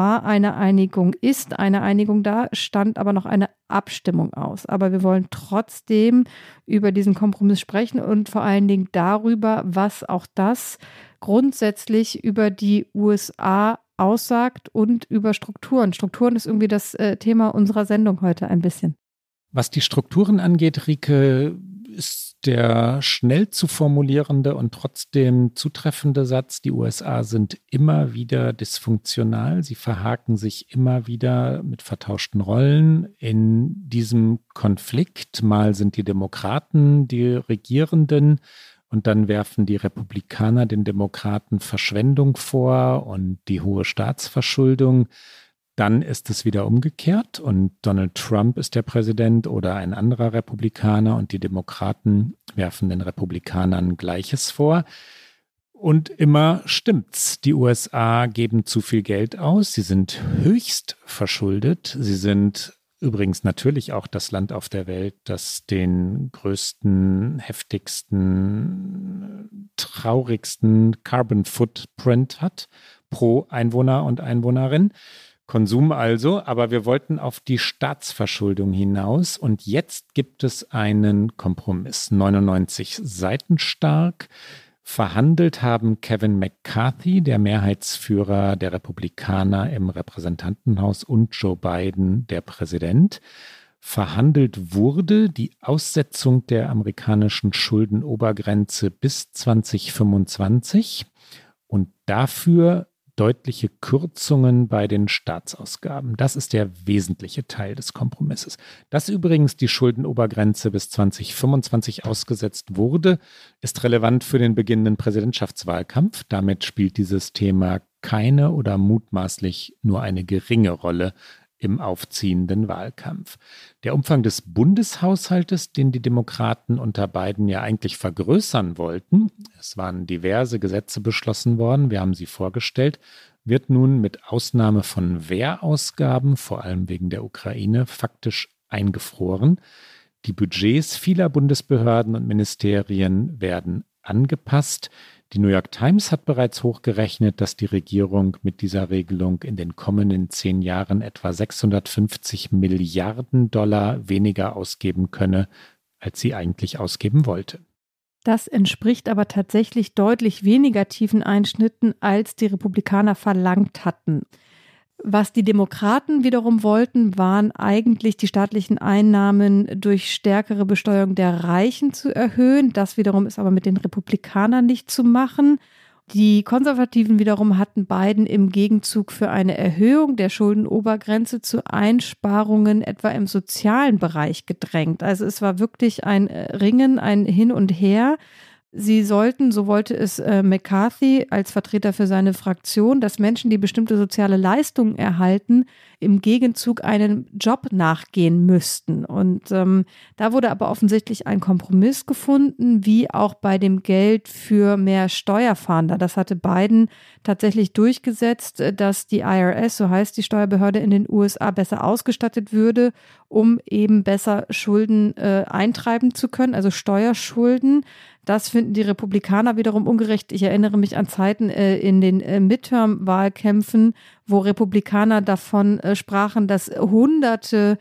ist eine Einigung da, stand aber noch eine Abstimmung aus. Aber wir wollen trotzdem über diesen Kompromiss sprechen und vor allen Dingen darüber, was auch das grundsätzlich über die USA aussagt und über Strukturen. Strukturen ist irgendwie das Thema unserer Sendung heute ein bisschen. Was die Strukturen angeht, Rike, ist der schnell zu formulierende und trotzdem zutreffende Satz, die USA sind immer wieder dysfunktional. Sie verhaken sich immer wieder mit vertauschten Rollen in diesem Konflikt. Mal sind die Demokraten die Regierenden und dann werfen die Republikaner den Demokraten Verschwendung vor und die hohe Staatsverschuldung. Dann ist es wieder umgekehrt und Donald Trump ist der Präsident oder ein anderer Republikaner und die Demokraten werfen den Republikanern Gleiches vor. Und immer stimmt's. Die USA geben zu viel Geld aus. Sie sind höchst verschuldet. Sie sind übrigens natürlich auch das Land auf der Welt, das den größten, heftigsten, traurigsten Carbon Footprint hat pro Einwohner und Einwohnerin. Konsum also, aber wir wollten auf die Staatsverschuldung hinaus und jetzt gibt es einen Kompromiss, 99 Seiten stark. Verhandelt haben Kevin McCarthy, der Mehrheitsführer der Republikaner im Repräsentantenhaus, und Joe Biden, der Präsident. Verhandelt wurde die Aussetzung der amerikanischen Schuldenobergrenze bis 2025 und dafür deutliche Kürzungen bei den Staatsausgaben. Das ist der wesentliche Teil des Kompromisses. Dass übrigens die Schuldenobergrenze bis 2025 ausgesetzt wurde, ist relevant für den beginnenden Präsidentschaftswahlkampf. Damit spielt dieses Thema keine oder mutmaßlich nur eine geringe Rolle im aufziehenden Wahlkampf. Der Umfang des Bundeshaushaltes, den die Demokraten unter Biden ja eigentlich vergrößern wollten, es waren diverse Gesetze beschlossen worden, wir haben sie vorgestellt, wird nun mit Ausnahme von Wehrausgaben, vor allem wegen der Ukraine, faktisch eingefroren. Die Budgets vieler Bundesbehörden und Ministerien werden angepasst. Die New York Times hat bereits hochgerechnet, dass die Regierung mit dieser Regelung in den kommenden 10 Jahren etwa 650 Milliarden Dollar weniger ausgeben könne, als sie eigentlich ausgeben wollte. Das entspricht aber tatsächlich deutlich weniger tiefen Einschnitten, als die Republikaner verlangt hatten. Was die Demokraten wiederum wollten, waren eigentlich die staatlichen Einnahmen durch stärkere Besteuerung der Reichen zu erhöhen. Das wiederum ist aber mit den Republikanern nicht zu machen. Die Konservativen wiederum hatten Biden im Gegenzug für eine Erhöhung der Schuldenobergrenze zu Einsparungen etwa im sozialen Bereich gedrängt. Also es war wirklich ein Ringen, ein Hin und Her. Sie sollten, so wollte es McCarthy als Vertreter für seine Fraktion, dass Menschen, die bestimmte soziale Leistungen erhalten, im Gegenzug einem Job nachgehen müssten. Und da wurde aber offensichtlich ein Kompromiss gefunden, wie auch bei dem Geld für mehr Steuerfahnder. Das hatte Biden tatsächlich durchgesetzt, dass die IRS, so heißt die Steuerbehörde in den USA, besser ausgestattet würde, um eben besser Schulden eintreiben zu können, also Steuerschulden. Das finden die Republikaner wiederum ungerecht. Ich erinnere mich an Zeiten in den Midterm-Wahlkämpfen, wo Republikaner davon sprachen, dass hunderte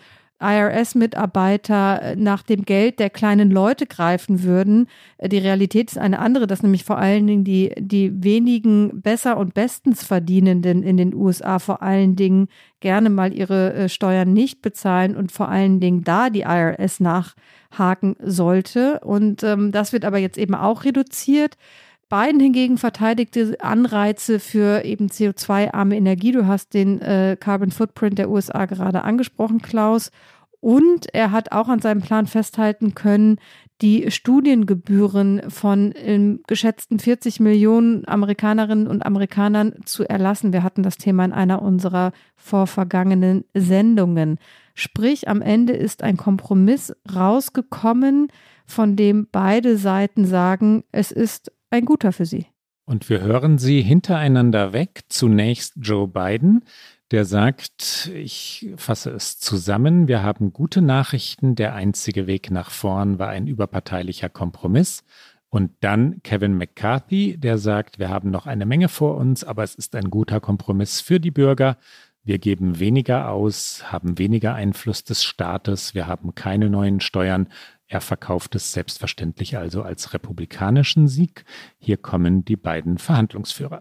IRS-Mitarbeiter nach dem Geld der kleinen Leute greifen würden. Die Realität ist eine andere, dass nämlich vor allen Dingen die wenigen besser und bestens Verdienenden in den USA vor allen Dingen gerne mal ihre Steuern nicht bezahlen und vor allen Dingen da die IRS nachhaken sollte. Und das wird aber jetzt eben auch reduziert. Biden hingegen verteidigte Anreize für eben CO2-arme Energie. Du hast den Carbon Footprint der USA gerade angesprochen, Klaus. Und er hat auch an seinem Plan festhalten können, die Studiengebühren von geschätzten 40 Millionen Amerikanerinnen und Amerikanern zu erlassen. Wir hatten das Thema in einer unserer vorvergangenen Sendungen. Sprich, am Ende ist ein Kompromiss rausgekommen, von dem beide Seiten sagen, es ist ein guter für sie. Und wir hören sie hintereinander weg. Zunächst Joe Biden, der sagt, ich fasse es zusammen, wir haben gute Nachrichten, der einzige Weg nach vorn war ein überparteilicher Kompromiss. Und dann Kevin McCarthy, der sagt, wir haben noch eine Menge vor uns, aber es ist ein guter Kompromiss für die Bürger. Wir geben weniger aus, haben weniger Einfluss des Staates, wir haben keine neuen Steuern. Er verkauft es selbstverständlich also als republikanischen Sieg. Hier kommen die beiden Verhandlungsführer.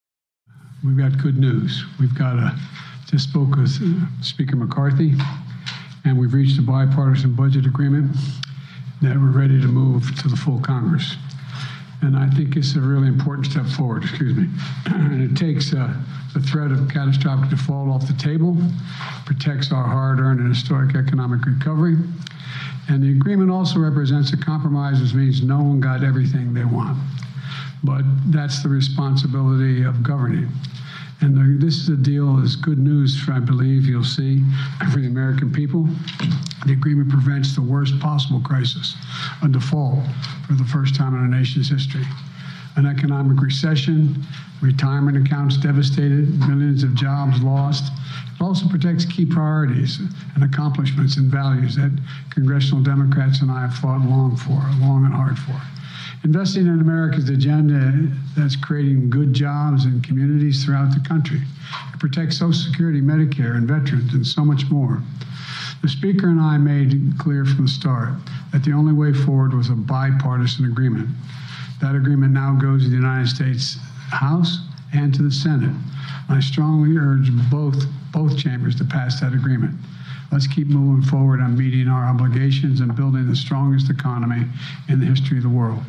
We've got good news. We've got just spoke with Speaker McCarthy, and we've reached a bipartisan budget agreement that we're ready to move to the full Congress. And I think it's a really important step forward, And it takes the threat of catastrophic default off the table, protects our hard-earned and historic economic recovery. And the agreement also represents a compromise, which means no one got everything they want. But that's the responsibility of governing. And this is a deal that's good news, I believe, you'll see, for the American people. The agreement prevents the worst possible crisis, a default for the first time in our nation's history. An economic recession, retirement accounts devastated, millions of jobs lost. It also protects key priorities and accomplishments and values that congressional Democrats and I have fought long and hard for. Investing in America's agenda that's creating good jobs in communities throughout the country. It protects Social Security, Medicare, and veterans, and so much more. The Speaker and I made clear from the start that the only way forward was a bipartisan agreement. That agreement now goes to the United States House and to the Senate. I strongly urge both chambers to pass that agreement. Let's keep moving forward on meeting our obligations and building the strongest economy in the history of the world.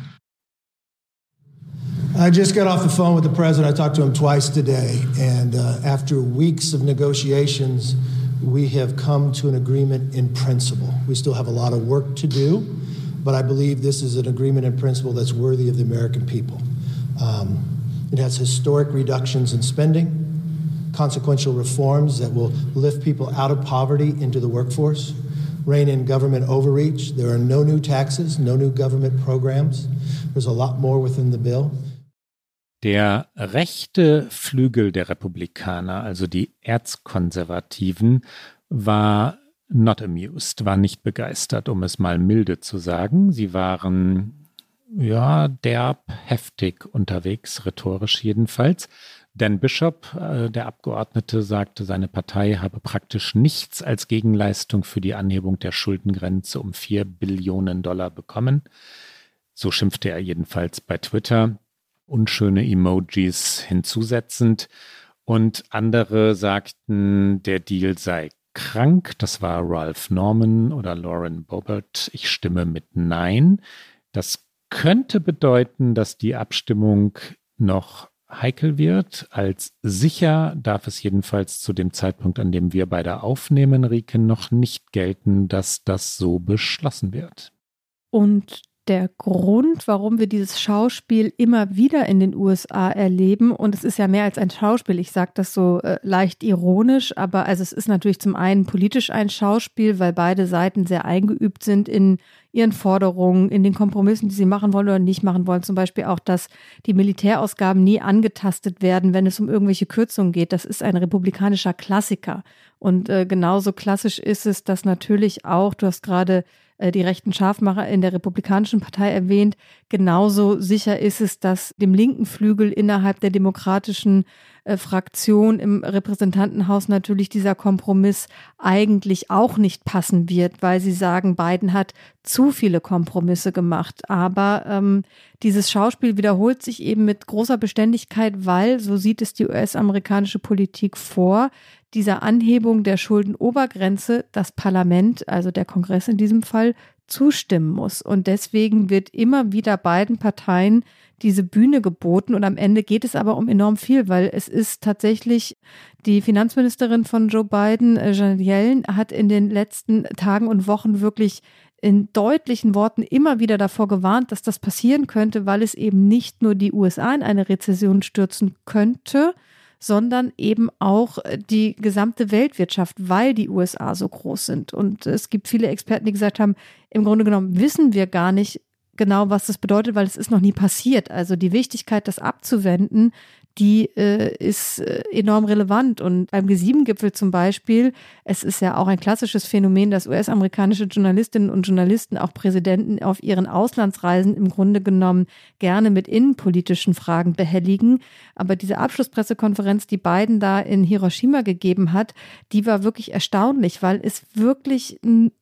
I just got off the phone with the president. I talked to him twice today, and after weeks of negotiations, we have come to an agreement in principle. We still have a lot of work to do, but I believe this is an agreement in principle that's worthy of the American people. It has historic reductions in spending, consequential reforms that will lift people out of poverty into the workforce, rein in government overreach. There are no new taxes, no new government programs. There's a lot more within the bill. Der rechte Flügel der Republikaner, also die Erzkonservativen, war not amused, war nicht begeistert, um es mal milde zu sagen. Sie waren derb, heftig unterwegs, rhetorisch jedenfalls. Dan Bishop, der Abgeordnete, sagte, seine Partei habe praktisch nichts als Gegenleistung für die Anhebung der Schuldengrenze um $4 Billionen bekommen. So schimpfte er jedenfalls bei Twitter. Unschöne Emojis hinzusetzend. Und andere sagten, der Deal sei krank. Das war Ralph Norman oder Lauren Boebert. Ich stimme mit Nein. Das könnte bedeuten, dass die Abstimmung noch heikel wird. Als sicher darf es jedenfalls zu dem Zeitpunkt, an dem wir beide aufnehmen, Rike, noch nicht gelten, dass das so beschlossen wird. Und der Grund, warum wir dieses Schauspiel immer wieder in den USA erleben, und es ist ja mehr als ein Schauspiel, ich sage das so leicht ironisch, aber also es ist natürlich zum einen politisch ein Schauspiel, weil beide Seiten sehr eingeübt sind in ihren Forderungen, in den Kompromissen, die sie machen wollen oder nicht machen wollen. Zum Beispiel auch, dass die Militärausgaben nie angetastet werden, wenn es um irgendwelche Kürzungen geht. Das ist ein republikanischer Klassiker. Und genauso klassisch ist es, dass natürlich auch, du hast gerade die rechten Scharfmacher in der Republikanischen Partei erwähnt, genauso sicher ist es, dass dem linken Flügel innerhalb der demokratischen Fraktion im Repräsentantenhaus natürlich dieser Kompromiss eigentlich auch nicht passen wird, weil sie sagen, Biden hat zu viele Kompromisse gemacht. Aber dieses Schauspiel wiederholt sich eben mit großer Beständigkeit, weil, so sieht es die US-amerikanische Politik vor, dieser Anhebung der Schuldenobergrenze das Parlament, also der Kongress in diesem Fall, zustimmen muss. Und deswegen wird immer wieder beiden Parteien diese Bühne geboten. Und am Ende geht es aber um enorm viel, weil es ist tatsächlich die Finanzministerin von Joe Biden, Janet Yellen, hat in den letzten Tagen und Wochen wirklich in deutlichen Worten immer wieder davor gewarnt, dass das passieren könnte, weil es eben nicht nur die USA in eine Rezession stürzen könnte, sondern eben auch die gesamte Weltwirtschaft, weil die USA so groß sind. Und es gibt viele Experten, die gesagt haben, im Grunde genommen wissen wir gar nicht genau, was das bedeutet, weil es ist noch nie passiert. Also die Wichtigkeit, das abzuwenden, die ist enorm relevant. Und beim G7-Gipfel zum Beispiel, es ist ja auch ein klassisches Phänomen, dass US-amerikanische Journalistinnen und Journalisten, auch Präsidenten auf ihren Auslandsreisen im Grunde genommen gerne mit innenpolitischen Fragen behelligen. Aber diese Abschlusspressekonferenz, die Biden da in Hiroshima gegeben hat, die war wirklich erstaunlich, weil es wirklich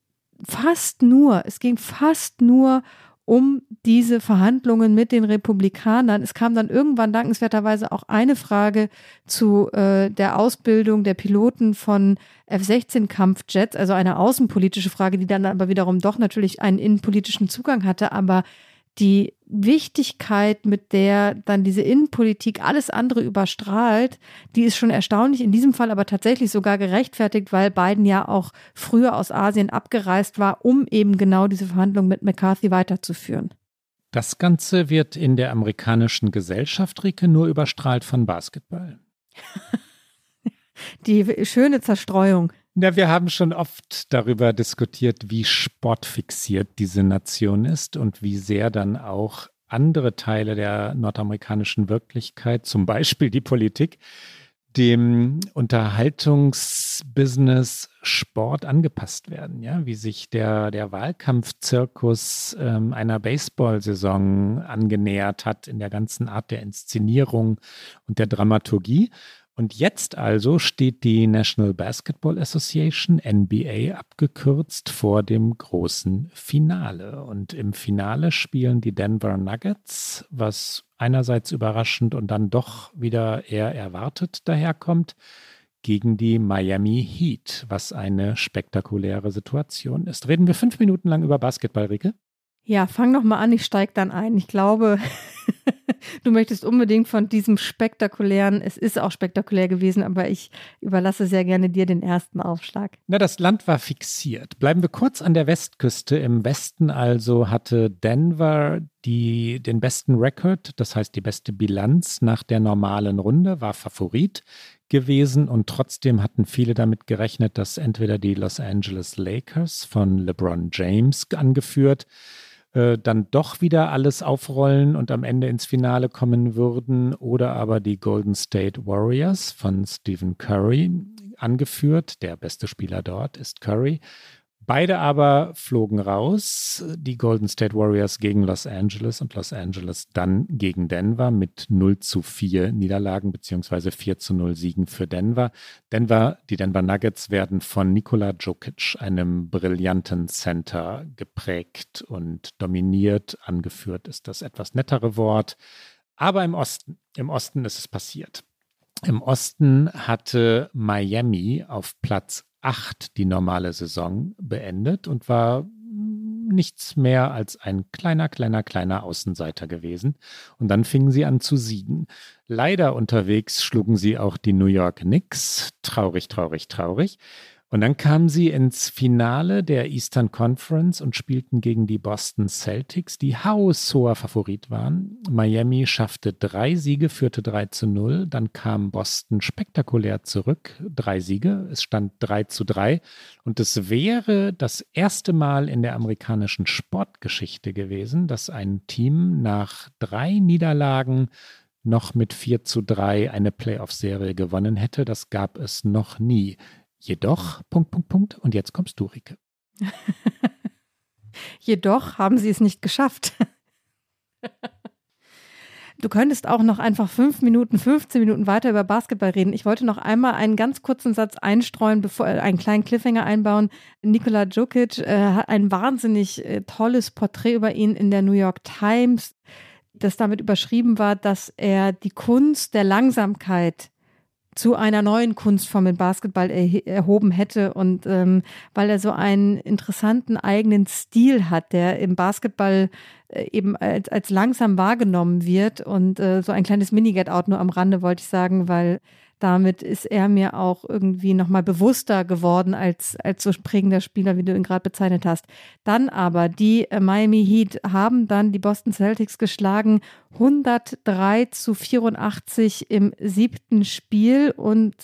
es ging fast nur um diese Verhandlungen mit den Republikanern. Es kam dann irgendwann dankenswerterweise auch eine Frage zu der Ausbildung der Piloten von F-16-Kampfjets, also eine außenpolitische Frage, die dann aber wiederum doch natürlich einen innenpolitischen Zugang hatte. Aber die Wichtigkeit, mit der dann diese Innenpolitik alles andere überstrahlt, die ist schon erstaunlich, in diesem Fall aber tatsächlich sogar gerechtfertigt, weil Biden ja auch früher aus Asien abgereist war, um eben genau diese Verhandlungen mit McCarthy weiterzuführen. Das Ganze wird in der amerikanischen Gesellschaft, Rike, nur überstrahlt von Basketball. Die schöne Zerstreuung. Ja, wir haben schon oft darüber diskutiert, wie sportfixiert diese Nation ist und wie sehr dann auch andere Teile der nordamerikanischen Wirklichkeit, zum Beispiel die Politik, dem Unterhaltungsbusiness Sport angepasst werden, ja, wie sich der Wahlkampfzirkus einer Baseball-Saison angenähert hat in der ganzen Art der Inszenierung und der Dramaturgie. Und jetzt also steht die National Basketball Association, NBA abgekürzt, vor dem großen Finale. Und im Finale spielen die Denver Nuggets, was einerseits überraschend und dann doch wieder eher erwartet daherkommt, gegen die Miami Heat, was eine spektakuläre Situation ist. Reden wir 5 Minuten lang über Basketball, Rike? Ja, fang noch mal an, ich steige dann ein. Ich glaube, du möchtest unbedingt von diesem spektakulären, es ist auch spektakulär gewesen, aber ich überlasse sehr gerne dir den ersten Aufschlag. Na, das Land war fixiert. Bleiben wir kurz an der Westküste. Im Westen also hatte Denver den besten Rekord, das heißt die beste Bilanz nach der normalen Runde, war Favorit gewesen und trotzdem hatten viele damit gerechnet, dass entweder die Los Angeles Lakers von LeBron James angeführt dann doch wieder alles aufrollen und am Ende ins Finale kommen würden oder aber die Golden State Warriors von Stephen Curry angeführt. Der beste Spieler dort ist Curry. Beide aber flogen raus, die Golden State Warriors gegen Los Angeles und Los Angeles dann gegen Denver mit 0:4 Niederlagen bzw. 4:0 Siegen für Denver. Die Denver Nuggets werden von Nikola Jokic, einem brillanten Center, geprägt und dominiert. Angeführt ist das etwas nettere Wort. Aber im Osten ist es passiert. Im Osten hatte Miami auf Platz 8 die normale Saison beendet und war nichts mehr als ein kleiner Außenseiter gewesen. Und dann fingen sie an zu siegen. Leider unterwegs schlugen sie auch die New York Knicks. Traurig. Und dann kamen sie ins Finale der Eastern Conference und spielten gegen die Boston Celtics, die haushoher Favorit waren. Miami schaffte 3 Siege, führte 3-0. Dann kam Boston spektakulär zurück, 3 Siege. Es stand 3-3. Und es wäre das erste Mal in der amerikanischen Sportgeschichte gewesen, dass ein Team nach 3 Niederlagen noch mit 4-3 eine Playoff-Serie gewonnen hätte. Das gab es noch nie. Jedoch, ... Und jetzt kommst du, Rike. Jedoch haben sie es nicht geschafft. Du könntest auch noch einfach 15 Minuten weiter über Basketball reden. Ich wollte noch einmal einen ganz kurzen Satz einstreuen, einen kleinen Cliffhanger einbauen. Nikola Djokic hat ein wahnsinnig tolles Porträt über ihn in der New York Times, das damit überschrieben war, dass er die Kunst der Langsamkeit zu einer neuen Kunstform im Basketball erhoben hätte und weil er so einen interessanten eigenen Stil hat, der im Basketball eben als langsam wahrgenommen wird und so ein kleines Mini-Get-Out nur am Rande wollte ich sagen, weil damit ist er mir auch irgendwie nochmal bewusster geworden als so prägender Spieler, wie du ihn gerade bezeichnet hast. Dann aber, die Miami Heat haben dann die Boston Celtics geschlagen, 103-84 im 7. Spiel. Und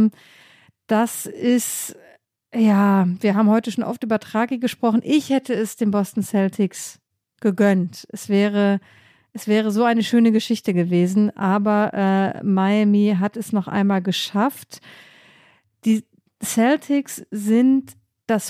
das ist, ja, wir haben heute schon oft über Tragik gesprochen. Ich hätte es den Boston Celtics gegönnt. Es wäre so eine schöne Geschichte gewesen, aber Miami hat es noch einmal geschafft. Die Celtics sind das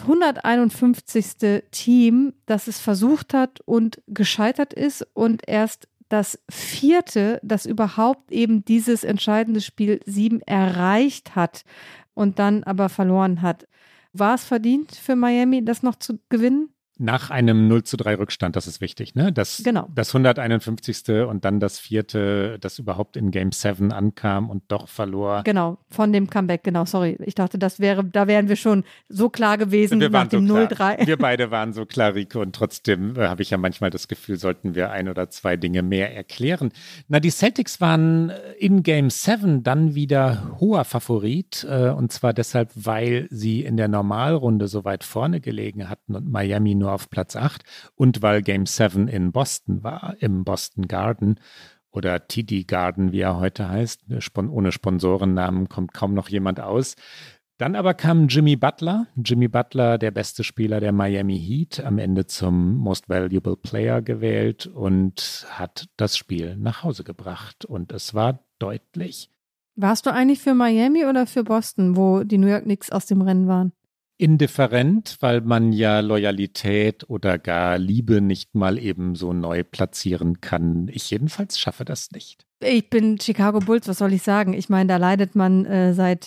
151. Team, das es versucht hat und gescheitert ist und erst das 4., das überhaupt eben dieses entscheidende Spiel 7 erreicht hat und dann aber verloren hat. War es verdient für Miami, das noch zu gewinnen? Nach einem 0-3 Rückstand, das ist wichtig, ne? Genau. Das 151. und dann das 4., das überhaupt in Game 7 ankam und doch verlor. Genau, von dem Comeback, genau, sorry. Ich dachte, da wären wir schon so klar gewesen nach dem 0-3. Wir beide waren so klar, Rike, und trotzdem habe ich ja manchmal das Gefühl, sollten wir 1 oder 2 Dinge mehr erklären. Na, die Celtics waren in Game 7 dann wieder hoher Favorit und zwar deshalb, weil sie in der Normalrunde so weit vorne gelegen hatten und Miami nur auf Platz 8 und weil Game 7 in Boston war, im Boston Garden oder TD Garden, wie er heute heißt. Ohne Sponsorennamen kommt kaum noch jemand aus. Dann aber kam Jimmy Butler, der beste Spieler der Miami Heat, am Ende zum Most Valuable Player gewählt und hat das Spiel nach Hause gebracht und es war deutlich. Warst du eigentlich für Miami oder für Boston, wo die New York Knicks aus dem Rennen waren? Indifferent, weil man ja Loyalität oder gar Liebe nicht mal eben so neu platzieren kann. Ich jedenfalls schaffe das nicht. Ich bin Chicago Bulls, was soll ich sagen? Ich meine, da leidet man seit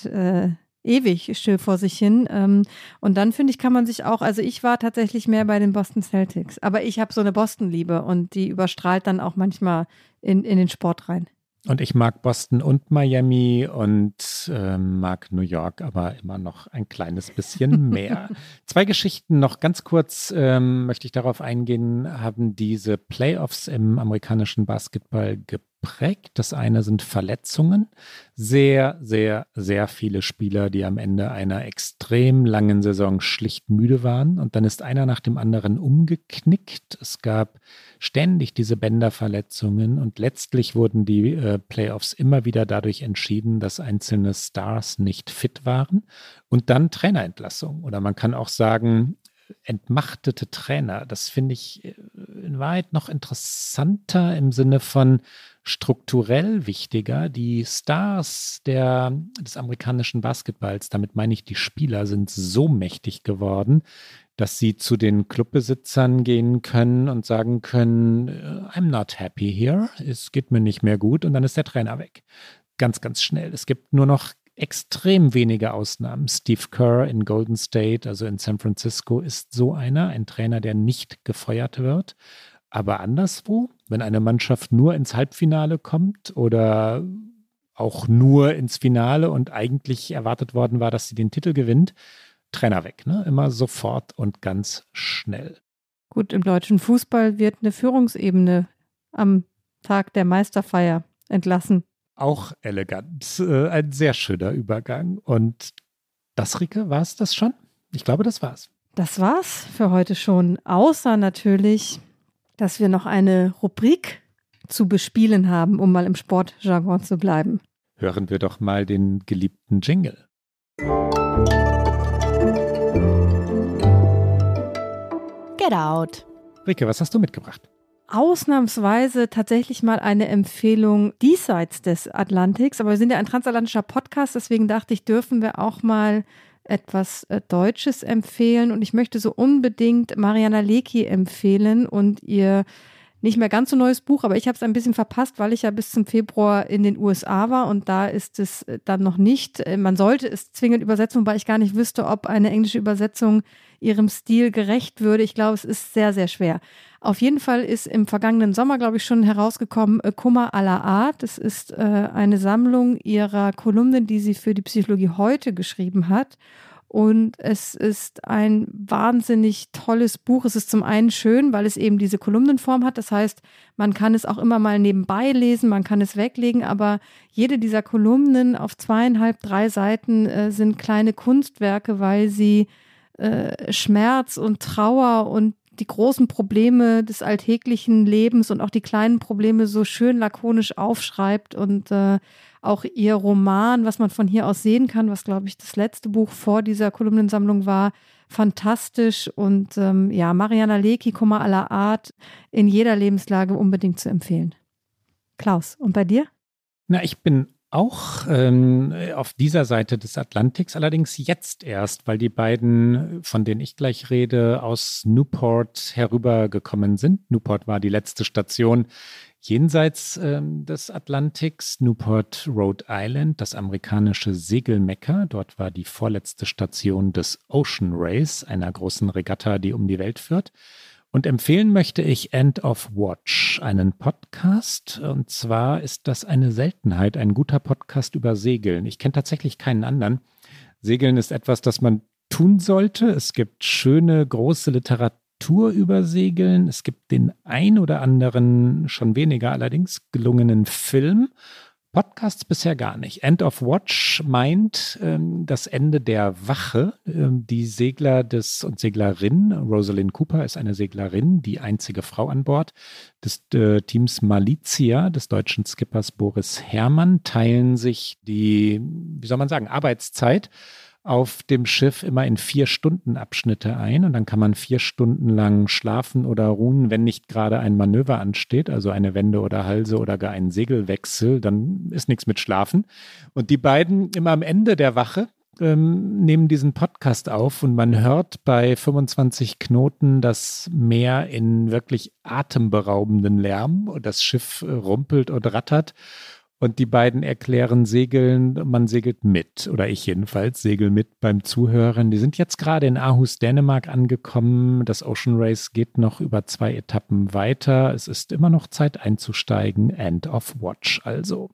ewig still vor sich hin. Und dann finde ich, kann man sich auch, also ich war tatsächlich mehr bei den Boston Celtics, aber ich habe so eine Boston-Liebe und die überstrahlt dann auch manchmal in den Sport rein. Und ich mag Boston und Miami und mag New York aber immer noch ein kleines bisschen mehr. 2 Geschichten noch ganz kurz, möchte ich darauf eingehen, haben diese Playoffs im amerikanischen Basketball geprägt. Das eine sind Verletzungen. Sehr, sehr, sehr viele Spieler, die am Ende einer extrem langen Saison schlicht müde waren. Und dann ist einer nach dem anderen umgeknickt. Es gab ständig diese Bänderverletzungen und letztlich wurden die Playoffs immer wieder dadurch entschieden, dass einzelne Stars nicht fit waren und dann Trainerentlassung. Oder man kann auch sagen, entmachtete Trainer. Das finde ich in Wahrheit noch interessanter im Sinne von strukturell wichtiger. Die Stars des amerikanischen Basketballs, damit meine ich die Spieler, sind so mächtig geworden, dass sie zu den Clubbesitzern gehen können und sagen können, I'm not happy here, es geht mir nicht mehr gut und dann ist der Trainer weg. Ganz, ganz schnell. Es gibt nur noch extrem wenige Ausnahmen. Steve Kerr in Golden State, also in San Francisco, ist so ein Trainer, der nicht gefeuert wird. Aber anderswo, wenn eine Mannschaft nur ins Halbfinale kommt oder auch nur ins Finale und eigentlich erwartet worden war, dass sie den Titel gewinnt, Trainer weg, ne? Immer sofort und ganz schnell. Gut, im deutschen Fußball wird eine Führungsebene am Tag der Meisterfeier entlassen. Auch elegant. Ein sehr schöner Übergang. Und das, Rike, war es das schon? Ich glaube, das war's. Das war's für heute schon. Außer natürlich, dass wir noch eine Rubrik zu bespielen haben, um mal im Sportjargon zu bleiben. Hören wir doch mal den geliebten Jingle. Get Out. Rike, was hast du mitgebracht? Ausnahmsweise tatsächlich mal eine Empfehlung diesseits des Atlantiks, aber wir sind ja ein transatlantischer Podcast, deswegen dachte ich, dürfen wir auch mal etwas Deutsches empfehlen und ich möchte so unbedingt Mariana Lecki empfehlen und ihr nicht mehr ganz so neues Buch, aber ich habe es ein bisschen verpasst, weil ich ja bis zum Februar in den USA war und da ist es dann noch nicht. Man sollte es zwingend übersetzen, wobei ich gar nicht wüsste, ob eine englische Übersetzung ihrem Stil gerecht würde. Ich glaube, es ist sehr, sehr schwer. Auf jeden Fall ist im vergangenen Sommer, glaube ich, schon herausgekommen, Kummer aller Art. Es ist eine Sammlung ihrer Kolumnen, die sie für die Psychologie heute geschrieben hat. Und es ist ein wahnsinnig tolles Buch. Es ist zum einen schön, weil es eben diese Kolumnenform hat. Das heißt, man kann es auch immer mal nebenbei lesen, man kann es weglegen. Aber jede dieser Kolumnen auf 2,5, 3 Seiten sind kleine Kunstwerke, weil sie Schmerz und Trauer und die großen Probleme des alltäglichen Lebens und auch die kleinen Probleme so schön lakonisch aufschreibt und auch ihr Roman, was man von hier aus sehen kann, was glaube ich das letzte Buch vor dieser Kolumnensammlung war, fantastisch und Mariana Lecki, Kummer aller Art, in jeder Lebenslage unbedingt zu empfehlen. Klaus, und bei dir? Na, ich bin auch auf dieser Seite des Atlantiks, allerdings jetzt erst, weil die beiden, von denen ich gleich rede, aus Newport herübergekommen sind. Newport war die letzte Station jenseits des Atlantiks, Newport, Rhode Island, das amerikanische Segelmekka. Dort war die vorletzte Station des Ocean Race, einer großen Regatta, die um die Welt führt. Und empfehlen möchte ich End of Watch, einen Podcast. Und zwar ist das eine Seltenheit, ein guter Podcast über Segeln. Ich kenne tatsächlich keinen anderen. Segeln ist etwas, das man tun sollte. Es gibt schöne, große Literatur über Segeln. Es gibt den ein oder anderen, schon weniger allerdings, gelungenen Film. Podcasts bisher gar nicht. End of Watch meint das Ende der Wache. Die Segler und Seglerin, Rosalind Cooper ist eine Seglerin, die einzige Frau an Bord des Teams Malizia, des deutschen Skippers Boris Herrmann, teilen sich die, Arbeitszeit auf dem Schiff immer in 4-Stunden-Abschnitte ein und dann kann man 4 Stunden lang schlafen oder ruhen, wenn nicht gerade ein Manöver ansteht, also eine Wende oder Halse oder gar ein Segelwechsel, dann ist nichts mit Schlafen. Und die beiden immer am Ende der Wache nehmen diesen Podcast auf und man hört bei 25 Knoten das Meer in wirklich atemberaubenden Lärm und das Schiff rumpelt und rattert. Und die beiden erklären Segeln, man segelt mit, oder ich jedenfalls segel mit beim Zuhören. Die sind jetzt gerade in Aarhus, Dänemark angekommen. Das Ocean Race geht noch über 2 Etappen weiter. Es ist immer noch Zeit einzusteigen. End of Watch also.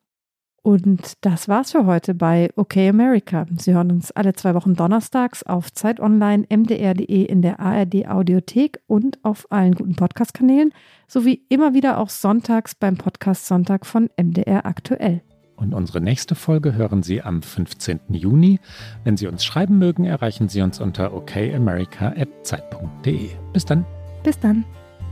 Und das war's für heute bei OK America. Sie hören uns alle 2 Wochen donnerstags auf Zeit Online, mdr.de, in der ARD Audiothek und auf allen guten Podcast-Kanälen, sowie immer wieder auch sonntags beim Podcast Sonntag von MDR Aktuell. Und unsere nächste Folge hören Sie am 15. Juni. Wenn Sie uns schreiben mögen, erreichen Sie uns unter okamerica@zeit.de. Bis dann. Bis dann.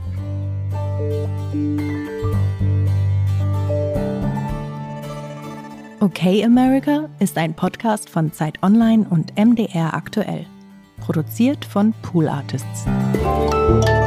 Okay America ist ein Podcast von Zeit Online und MDR Aktuell. Produziert von Pool Artists.